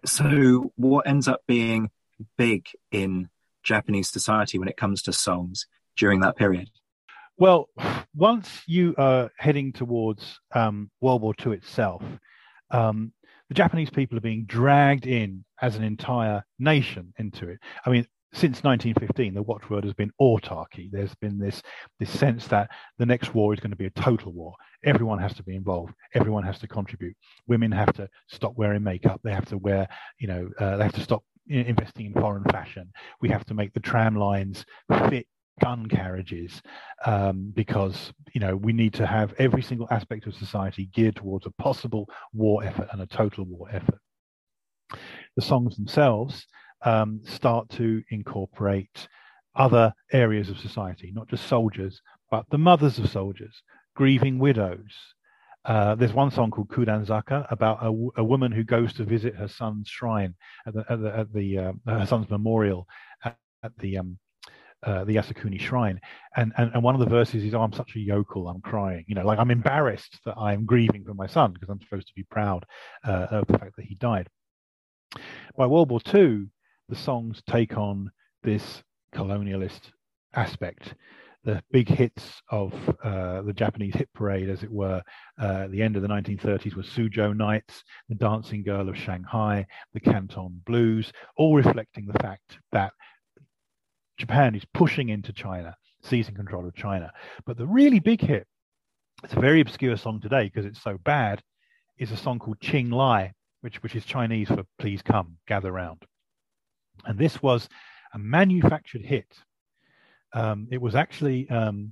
Speaker 2: So, what ends up being big in Japanese society when it comes to songs during that period?
Speaker 4: Well, once you are heading towards World War II itself, the Japanese people are being dragged in as an entire nation into it. I mean, since 1915, the watchword has been autarky. There's been this sense that the next war is going to be a total war. Everyone has to be involved. Everyone has to contribute. Women have to stop wearing makeup. They have to wear, they have to stop investing in foreign fashion. We have to make the tram lines fit gun carriages, because we need to have every single aspect of society geared towards a possible war effort and a total war effort. The songs themselves start to incorporate other areas of society, not just soldiers, but the mothers of soldiers, grieving widows. There's one song called Kudanzaka about a woman who goes to visit her son's shrine at her son's memorial at the Yasukuni shrine, and one of the verses is, "Oh, I'm such a yokel, I'm crying." Like, I'm embarrassed that I'm grieving for my son because I'm supposed to be proud of the fact that he died. By World War II, the songs take on this colonialist aspect. The big hits of the Japanese hit parade, as it were, at the end of the 1930s was Suzhou Nights, The Dancing Girl of Shanghai, the Canton Blues, all reflecting the fact that Japan is pushing into China, seizing control of China. But the really big hit, it's a very obscure song today because it's so bad, is a song called Qing Lai, which is Chinese for "Please come, gather round." And this was a manufactured hit. It was actually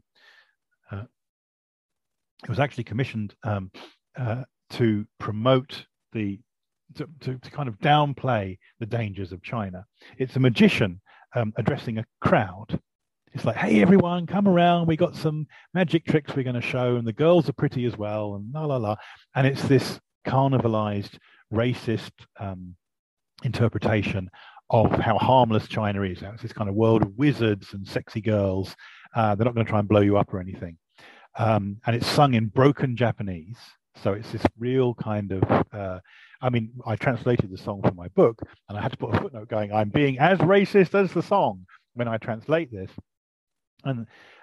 Speaker 4: commissioned to promote to kind of downplay the dangers of China. It's a magician addressing a crowd. It's like, "Hey, everyone, come around. We got some magic tricks we're going to show, and the girls are pretty as well, and la la la." And it's this carnivalized, racist interpretation of how harmless China is. It's this kind of world of wizards and sexy girls. They're not going to try and blow you up or anything. And it's sung in broken Japanese. So it's this real kind of, I translated the song for my book, and I had to put a footnote going, "I'm being as racist as the song" when I translate this. And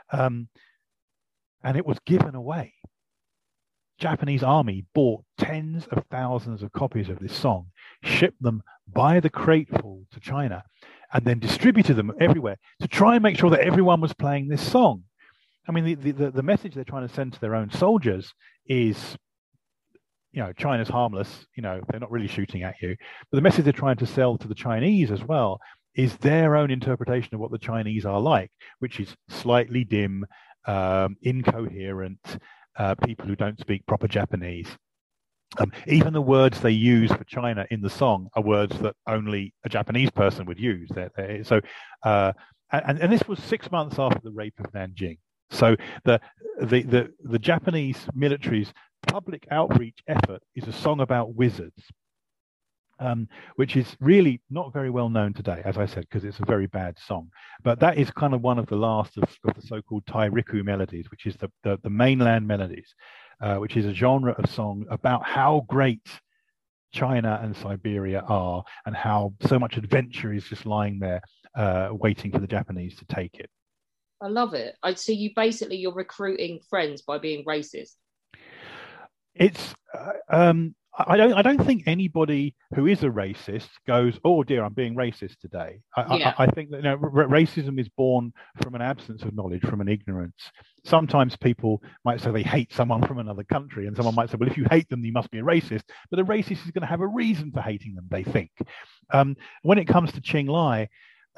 Speaker 4: it was given away. Japanese army bought tens of thousands of copies of this song, shipped them by the crateful to China, and then distributed them everywhere to try and make sure that everyone was playing this song. I mean, the message they're trying to send to their own soldiers is, China's harmless, they're not really shooting at you. But the message they're trying to sell to the Chinese as well is their own interpretation of what the Chinese are like, which is slightly dim, incoherent, people who don't speak proper Japanese. Even the words they use for China in the song are words that only a Japanese person would use. So this was 6 months after the rape of Nanjing. So the Japanese military's public outreach effort is a song about wizards, which is really not very well known today, as I said, because it's a very bad song. But that is kind of one of the last of the so-called Tairiku melodies, which is the mainland melodies, which is a genre of song about how great China and Siberia are and how so much adventure is just lying there waiting for the Japanese to take it.
Speaker 3: I love it. I see you're recruiting friends by being racist.
Speaker 4: It's I don't think anybody who is a racist goes, "Oh dear, I'm being racist today." I think that racism is born from an absence of knowledge, from an ignorance. Sometimes people might say they hate someone from another country, and someone might say, "Well, if you hate them, you must be a racist." But a racist is going to have a reason for hating them, they think. When it comes to Qing Lai,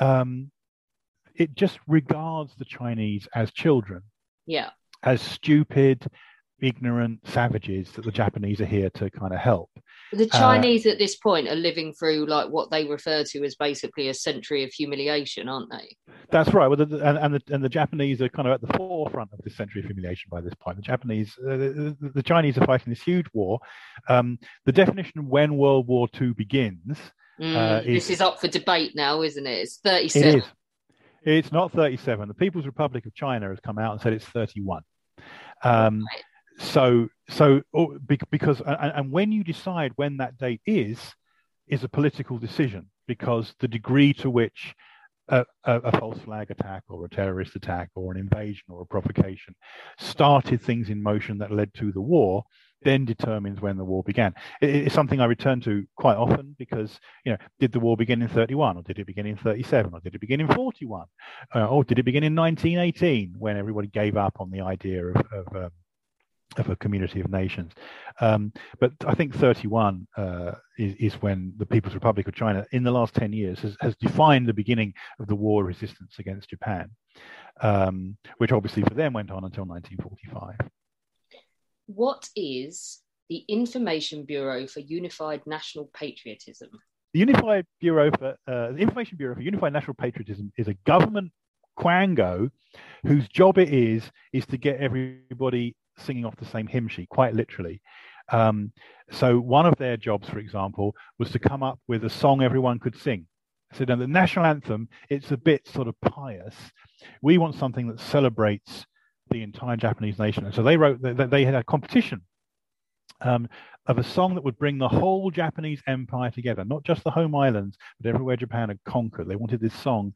Speaker 4: it just regards the Chinese as children, as stupid, ignorant savages that the Japanese are here to kind of help.
Speaker 3: The Chinese at this point are living through like what they refer to as basically a century of humiliation, aren't they?
Speaker 4: That's right. Well, the Japanese are kind of at the forefront of this century of humiliation by this point. The Chinese are fighting this huge war. The definition of when World War II begins.
Speaker 3: This is up for debate now, isn't it? It's 37.
Speaker 4: It is. It's not 37. The People's Republic of China has come out and said it's 31. Right. So because when you decide when that date is, is a political decision, because the degree to which a false flag attack or a terrorist attack or an invasion or a provocation started things in motion that led to the war then determines when the war began. It's something I return to quite often, because, did the war begin in 31, or did it begin in 37, or did it begin in 41, or did it begin in 1918, when everybody gave up on the idea of a community of nations? But I think 31 is when the People's Republic of China, in the last 10 years, has defined the beginning of the war resistance against Japan, which obviously for them went on until 1945.
Speaker 3: What is the Information Bureau for Unified National Patriotism?
Speaker 4: The Information Bureau for Unified National Patriotism is a government quango whose job it is to get everybody singing off the same hymn sheet, quite literally. So one of their jobs, for example, was to come up with a song everyone could sing. So now the national anthem, it's a bit sort of pious. We want something that celebrates the entire Japanese nation. And so they had a competition of a song that would bring the whole Japanese empire together, not just the home islands, but everywhere Japan had conquered. They wanted this song.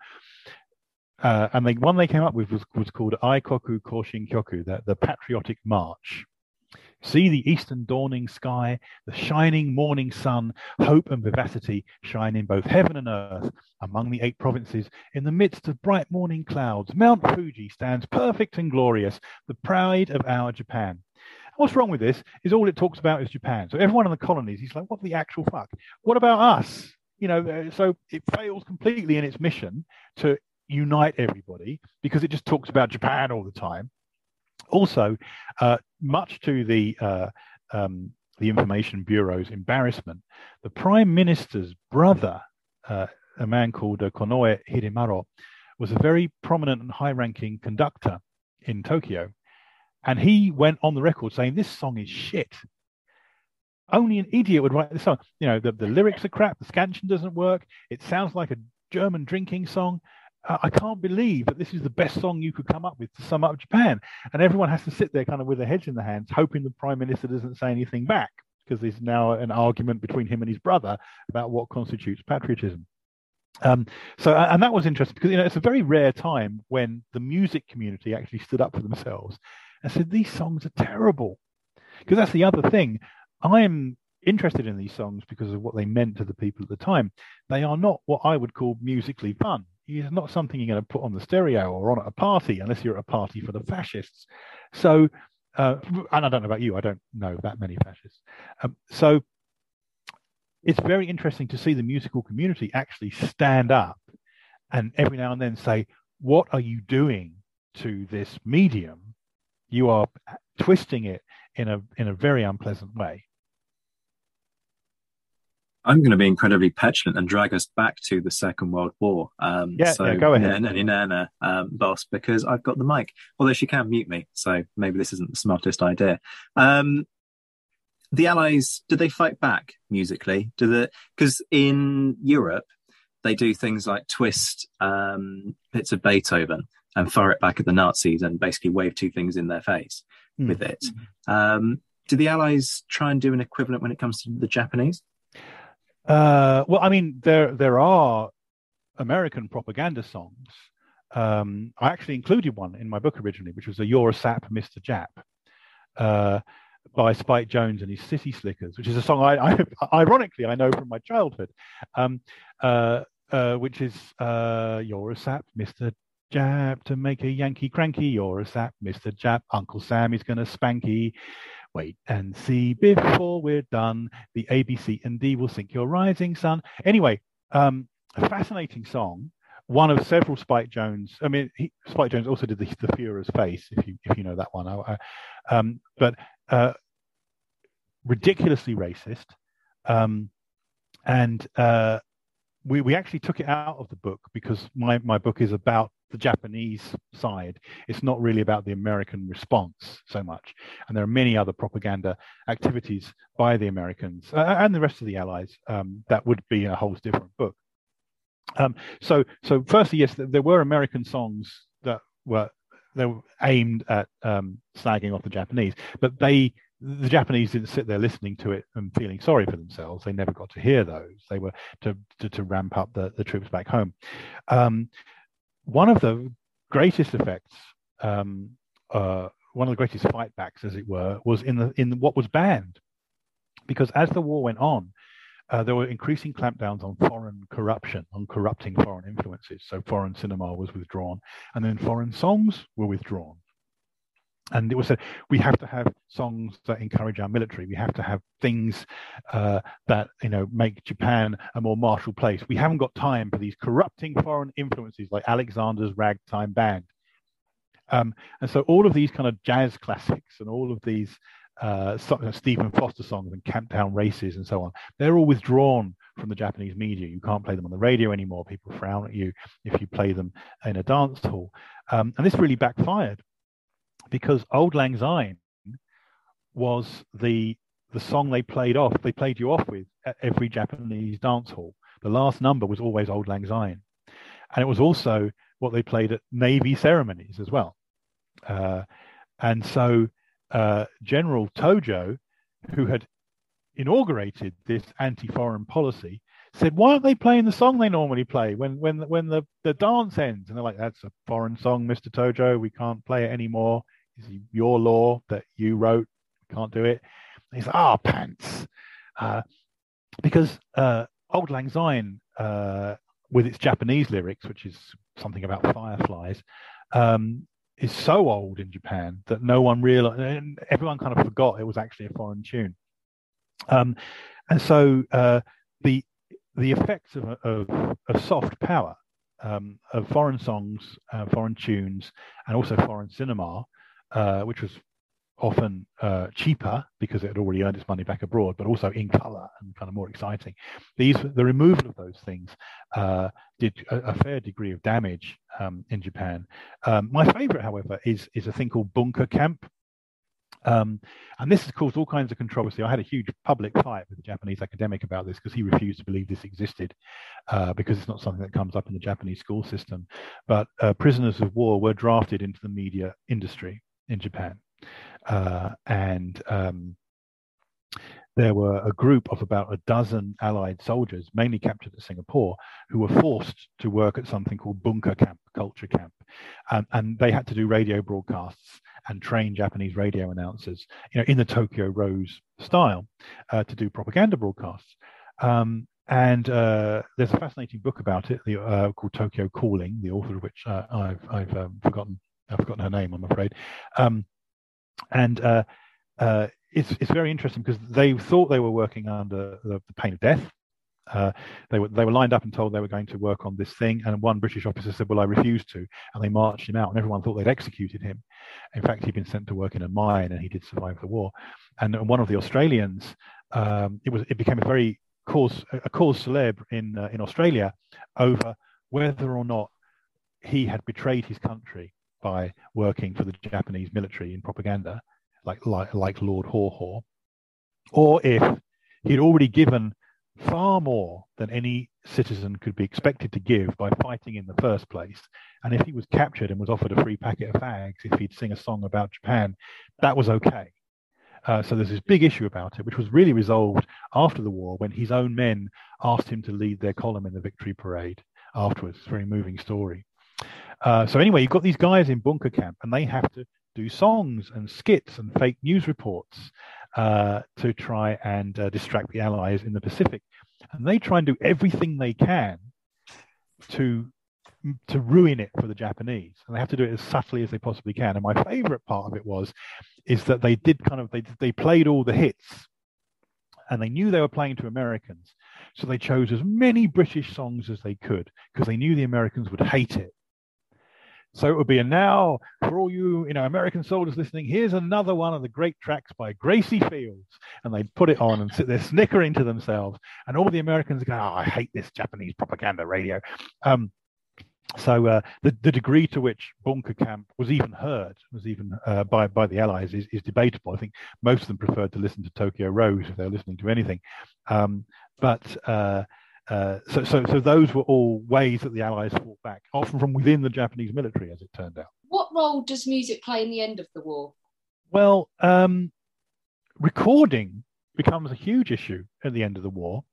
Speaker 4: And the one they came up with was called Aikoku Koshin Kyoku, the Patriotic March. See the eastern dawning sky, the shining morning sun, hope and vivacity shine in both heaven and earth. Among the 8 provinces, in the midst of bright morning clouds, Mount Fuji stands perfect and glorious, the pride of our Japan. What's wrong with this is all it talks about is Japan. So everyone in the colonies, he's like, what the actual fuck? What about us? So it fails completely in its mission to unite everybody, because it just talks about Japan all the time. Also, much to the Information Bureau's embarrassment, the Prime Minister's brother, a man called Konoe Hidemaro, was a very prominent and high-ranking conductor in Tokyo. And he went on the record saying, this song is shit. Only an idiot would write this song. The lyrics are crap, the scansion doesn't work, it sounds like a German drinking song. I can't believe that this is the best song you could come up with to sum up Japan. And everyone has to sit there kind of with their heads in their hands, hoping the Prime Minister doesn't say anything back, because there's now an argument between him and his brother about what constitutes patriotism. And that was interesting, because it's a very rare time when the music community actually stood up for themselves and said, these songs are terrible. Because that's the other thing. I'm interested in these songs because of what they meant to the people at the time. They are not what I would call musically fun. It's not something you're going to put on the stereo or on at a party, unless you're at a party for the fascists. So, and I don't know about you, I don't know that many fascists. So it's very interesting to see the musical community actually stand up and every now and then say, what are you doing to this medium? You are twisting it in a very unpleasant way.
Speaker 2: I'm going to be incredibly petulant and drag us back to the Second World War.
Speaker 4: Go ahead.
Speaker 2: Boss, because I've got the mic. Although she can mute me, so maybe this isn't the smartest idea. The Allies, did they fight back musically? Because in Europe, they do things like twist bits of Beethoven and fire it back at the Nazis and basically wave 2 things in their face with it. Do the Allies try and do an equivalent when it comes to the Japanese?
Speaker 4: Well, I mean, there are American propaganda songs. I actually included one in my book originally, which was a "You're a Sap, Mr. Jap," by Spike Jones and his City Slickers, which is a song I ironically I know from my childhood, which is "You're a Sap, Mr. Jap, to make a Yankee cranky. You're a Sap, Mr. Jap. Uncle Sam is gonna spanky. Wait and see before we're done. The A, B, C, and D will sink your rising sun." Anyway, a fascinating song. One of several Spike Jones. I mean, Spike Jones also did the Führer's Face, if you know that one. But ridiculously racist. And we actually took it out of the book because my book is about the Japanese side. It's not really about the American response so much. And there are many other propaganda activities by the Americans and the rest of the Allies that would be a whole different book. So firstly, yes, there were American songs that were aimed at slagging off the Japanese, but they the Japanese didn't sit there listening to it and feeling sorry for themselves. They never got to hear those. They were to ramp up the troops back home. One of the greatest effects, one of the greatest fightbacks, as it were, was in what was banned, because as the war went on, there were increasing clampdowns on foreign corruption, on corrupting foreign influences. So foreign cinema was withdrawn, and then foreign songs were withdrawn. And it was said, we have to have songs that encourage our military. We have to have things that, make Japan a more martial place. We haven't got time for these corrupting foreign influences like Alexander's Ragtime Band. And so all of these kind of jazz classics and all of these Stephen Foster songs and Camptown Races and so on, they're all withdrawn from the Japanese media. You can't play them on the radio anymore. People frown at you if you play them in a dance hall. And this really backfired, because Auld Lang Syne was the song they played you off with at every Japanese dance hall. The last number was always Auld Lang Syne. And it was also what they played at Navy ceremonies as well. And so General Tojo, who had inaugurated this anti-foreign policy, said, why aren't they playing the song they normally play when the dance ends? And they're like, that's a foreign song, Mr. Tojo. We can't play it anymore. It's your law that you wrote. We can't do it. And he's like, pants. Because Auld Lang Syne, with its Japanese lyrics, which is something about fireflies, is so old in Japan that no one realized, and everyone kind of forgot it was actually a foreign tune. And so the effects of soft power, of foreign songs, foreign tunes, and also foreign cinema, which was often cheaper because it had already earned its money back abroad, but also in color and kind of more exciting. The removal of those things did a fair degree of damage in Japan. My favorite, however, is a thing called Bunker Camp. And this has caused all kinds of controversy. I had a huge public fight with a Japanese academic about this because he refused to believe this existed, because it's not something that comes up in the Japanese school system. But prisoners of war were drafted into the media industry in Japan. And there were a group of about a dozen Allied soldiers, mainly captured at Singapore, who were forced to work at something called Bunker Camp, Culture Camp. And they had to do radio broadcasts and train Japanese radio announcers, in the Tokyo Rose style, to do propaganda broadcasts. And there's a fascinating book about it, called Tokyo Calling, the author of which I've forgotten her name, I'm afraid. It's very interesting because they thought they were working under the pain of death. They were lined up and told they were going to work on this thing, and one British officer said, well, I refuse to, and they marched him out, and everyone thought they'd executed him. In fact, he'd been sent to work in a mine, and he did survive the war. And one of the Australians, it became a cause célèbre in Australia over whether or not he had betrayed his country by working for the Japanese military in propaganda, like Lord Haw Haw, or if he'd already given far more than any citizen could be expected to give by fighting in the first place. And if he was captured and was offered a free packet of fags if he'd sing a song about Japan, that was okay. So there's this big issue about it, which was really resolved after the war when his own men asked him to lead their column in the victory parade afterwards. It's a very moving story. So anyway, you've got these guys in Bunker Camp, and they have to do songs and skits and fake news reports to try and distract the Allies in the Pacific. And they try and do everything they can to ruin it for the Japanese. And they have to do it as subtly as they possibly can. And my favorite part of it is that they did they played all the hits, and they knew they were playing to Americans. So they chose as many British songs as they could because they knew the Americans would hate it. So it would be, and now for all you, American soldiers listening, here's another one of the great tracks by Gracie Fields. And they'd put it on and sit there snickering to themselves. And all the Americans go, I hate this Japanese propaganda radio. So the degree to which Bunker Camp was even heard, by the Allies is debatable. I think most of them preferred to listen to Tokyo Rose if they were listening to anything. So those were all ways that the Allies fought back, often from within the Japanese military, as it turned out.
Speaker 3: What role does music play in the end of the war?
Speaker 4: Well, recording becomes a huge issue at the end of the war,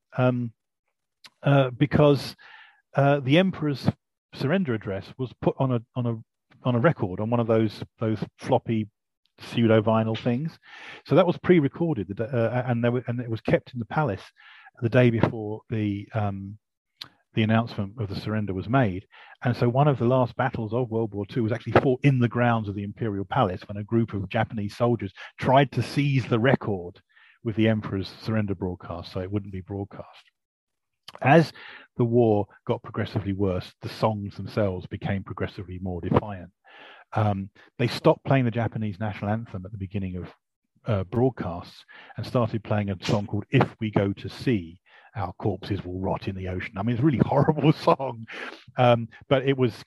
Speaker 4: because the emperor's surrender address was put on a record, on one of those floppy pseudo vinyl things. So that was pre-recorded, and it was kept in the palace the day before the announcement of the surrender was made. And so one of the last battles of World War II was actually fought in the grounds of the Imperial Palace, when a group of Japanese soldiers tried to seize the record with the emperor's surrender broadcast, so it wouldn't be broadcast. As the war got progressively worse, the songs themselves became progressively more defiant. They stopped playing the Japanese national anthem at the beginning of broadcasts and started playing a song called "If We Go to Sea, Our Corpses Will Rot in the Ocean." I mean, it's a really horrible song, but it was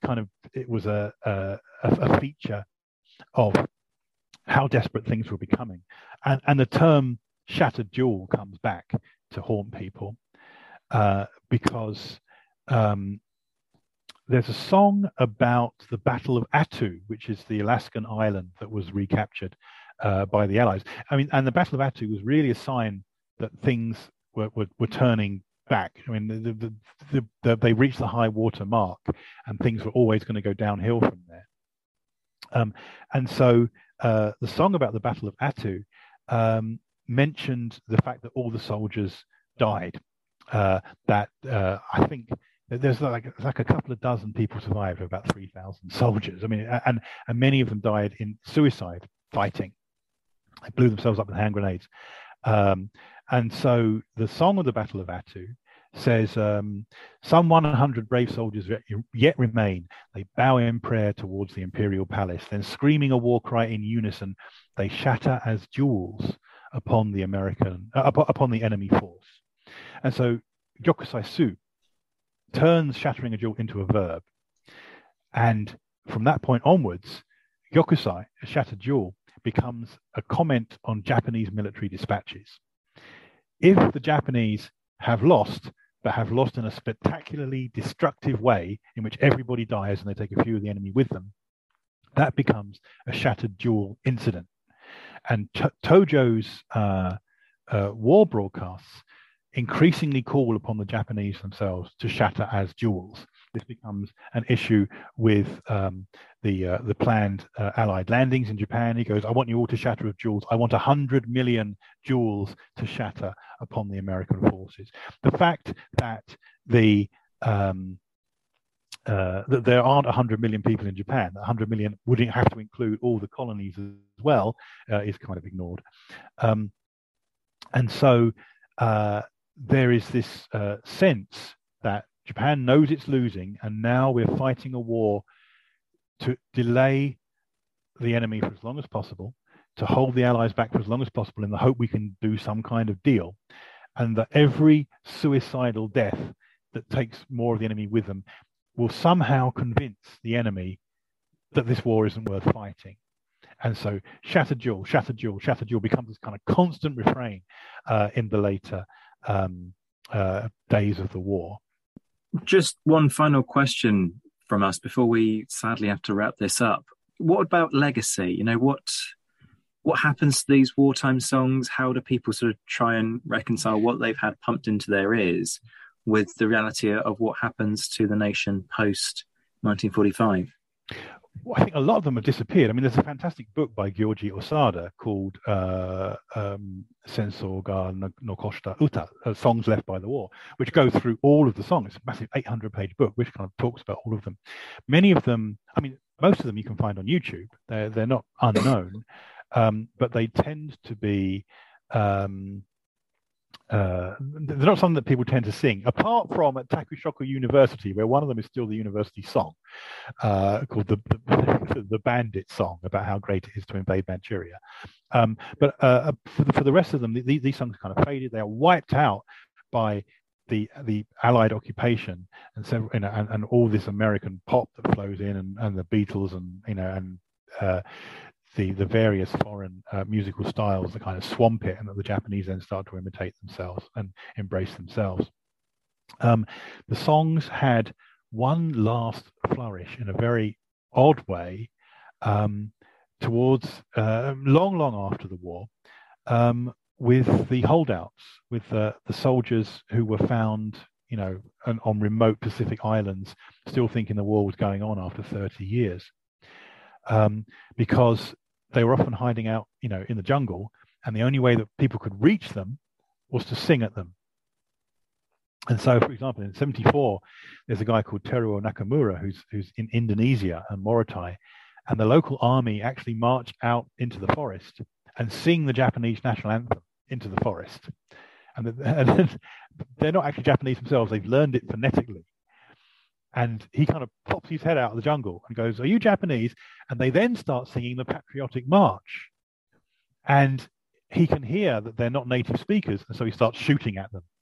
Speaker 4: a feature of how desperate things were becoming. And the term "shattered jewel" comes back to haunt people, because there's a song about the Battle of Attu, which is the Alaskan island that was recaptured by the Allies. I mean, and the Battle of Attu was really a sign that things were turning back. I mean, they reached the high water mark, and things were always going to go downhill from there. And so the song about the Battle of Attu mentioned the fact that all the soldiers died. I think there's like a couple of dozen people survived, about 3,000 soldiers. I mean, and many of them died in suicide fighting. They blew themselves up with hand grenades. And so the song of the Battle of Attu says, "Some 100 brave soldiers yet remain. They bow in prayer towards the Imperial Palace. Then, screaming a war cry in unison, they shatter as jewels upon the enemy force." And so Gyokusai Su turns shattering a jewel into a verb. And from that point onwards, Gyokusai, a shattered jewel, becomes a comment on Japanese military dispatches. If the Japanese have lost, but have lost in a spectacularly destructive way in which everybody dies and they take a few of the enemy with them, that becomes a shattered jewel incident. And Tojo's war broadcasts increasingly call upon the Japanese themselves to shatter as jewels. This becomes an issue with the planned Allied landings in Japan. He goes, "I want you all to shatter as jewels. I want 100 million jewels to shatter upon the American forces." The fact that that there aren't 100 million people in Japan, that 100 million wouldn't have to include all the colonies as well, is kind of ignored. And so there is this sense that Japan knows it's losing, and now we're fighting a war to delay the enemy for as long as possible, to hold the Allies back for as long as possible in the hope we can do some kind of deal, and that every suicidal death that takes more of the enemy with them will somehow convince the enemy that this war isn't worth fighting. And so shattered jewel, shattered jewel, shattered jewel becomes this kind of constant refrain in the later days of the war.
Speaker 2: Just one final question from us before we sadly have to wrap this up. What about legacy? You know, what happens to these wartime songs? How do people sort of try and reconcile what they've had pumped into their ears with the reality of what happens to the nation post 1945?
Speaker 4: Well, I think a lot of them have disappeared. I mean, there's a fantastic book by Gyoji Osada called Senso ga Nokoshita Uta, Songs Left by the War, which goes through all of the songs. It's a massive 800-page book, which kind of talks about all of them. Many of them, I mean, most of them you can find on YouTube. They're not unknown, but they tend to be... they're not something that people tend to sing, apart from at Takushoku University, where one of them is still the university song, called the Bandit Song, about how great it is to invade Manchuria. But for the rest of them, these songs kind of faded. They are wiped out by the Allied occupation, and so and all this American pop that flows in, and the Beatles, and the various foreign musical styles that kind of swamp it, and that the Japanese then start to imitate themselves and embrace themselves. The songs had one last flourish in a very odd way towards long after the war, with the holdouts, with the soldiers who were found, on remote Pacific islands, still thinking the war was going on after 30 years, because they were often hiding out, in the jungle, and the only way that people could reach them was to sing at them. And so, for example, in 1974, there's a guy called Teruo Nakamura who's in Indonesia and Morotai, and the local army actually marched out into the forest and sing the Japanese national anthem into the forest. And they're not actually Japanese themselves; they've learned it phonetically. And he kind of pops his head out of the jungle and goes, "Are you Japanese?" And they then start singing the patriotic march. And he can hear that they're not native speakers, and so he starts shooting at them.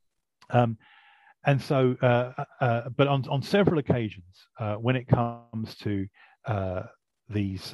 Speaker 4: But on several occasions, when it comes to these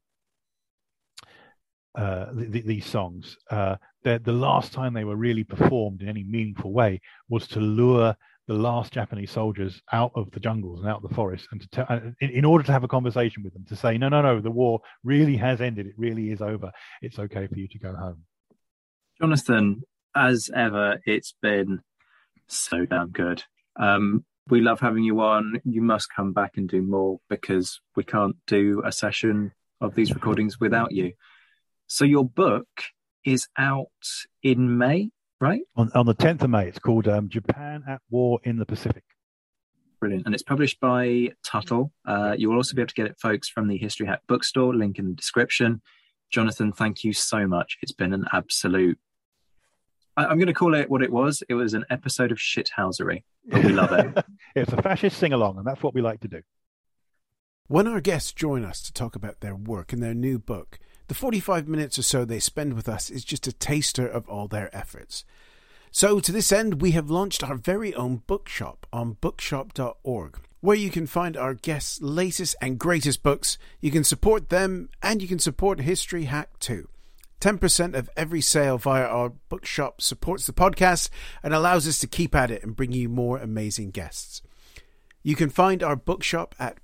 Speaker 4: songs, the last time they were really performed in any meaningful way was to lure the last Japanese soldiers out of the jungles and out of the forest, and in order to have a conversation with them, to say, no, the war really has ended. It really is over. It's okay for you to go home.
Speaker 2: Jonathan, as ever, it's been so damn good. We love having you on. You must come back and do more, because we can't do a session of these recordings without you. So your book is out in May, right?
Speaker 4: On the 10th of May. It's called Japan at War in the Pacific.
Speaker 2: Brilliant. And it's published by Tuttle. You will also be able to get it, folks, from the History Hack bookstore, link in the description. Jonathan, thank you so much. It's been an absolute... I'm going to call it what it was. It was an episode of shithousery, but we love it.
Speaker 4: It's a fascist sing-along, and that's what we like to do.
Speaker 5: When our guests join us to talk about their work and their new book, the 45 minutes or so they spend with us is just a taster of all their efforts. So to this end, we have launched our very own bookshop on bookshop.org, where you can find our guests' latest and greatest books. You can support them, and you can support History Hack too. 10% of every sale via our bookshop supports the podcast and allows us to keep at it and bring you more amazing guests. You can find our bookshop at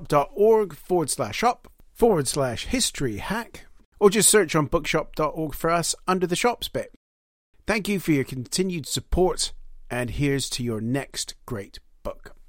Speaker 5: bookshop.org/shop/history hack, or just search on bookshop.org for us under the shops bit. Thank you for your continued support, and here's to your next great book.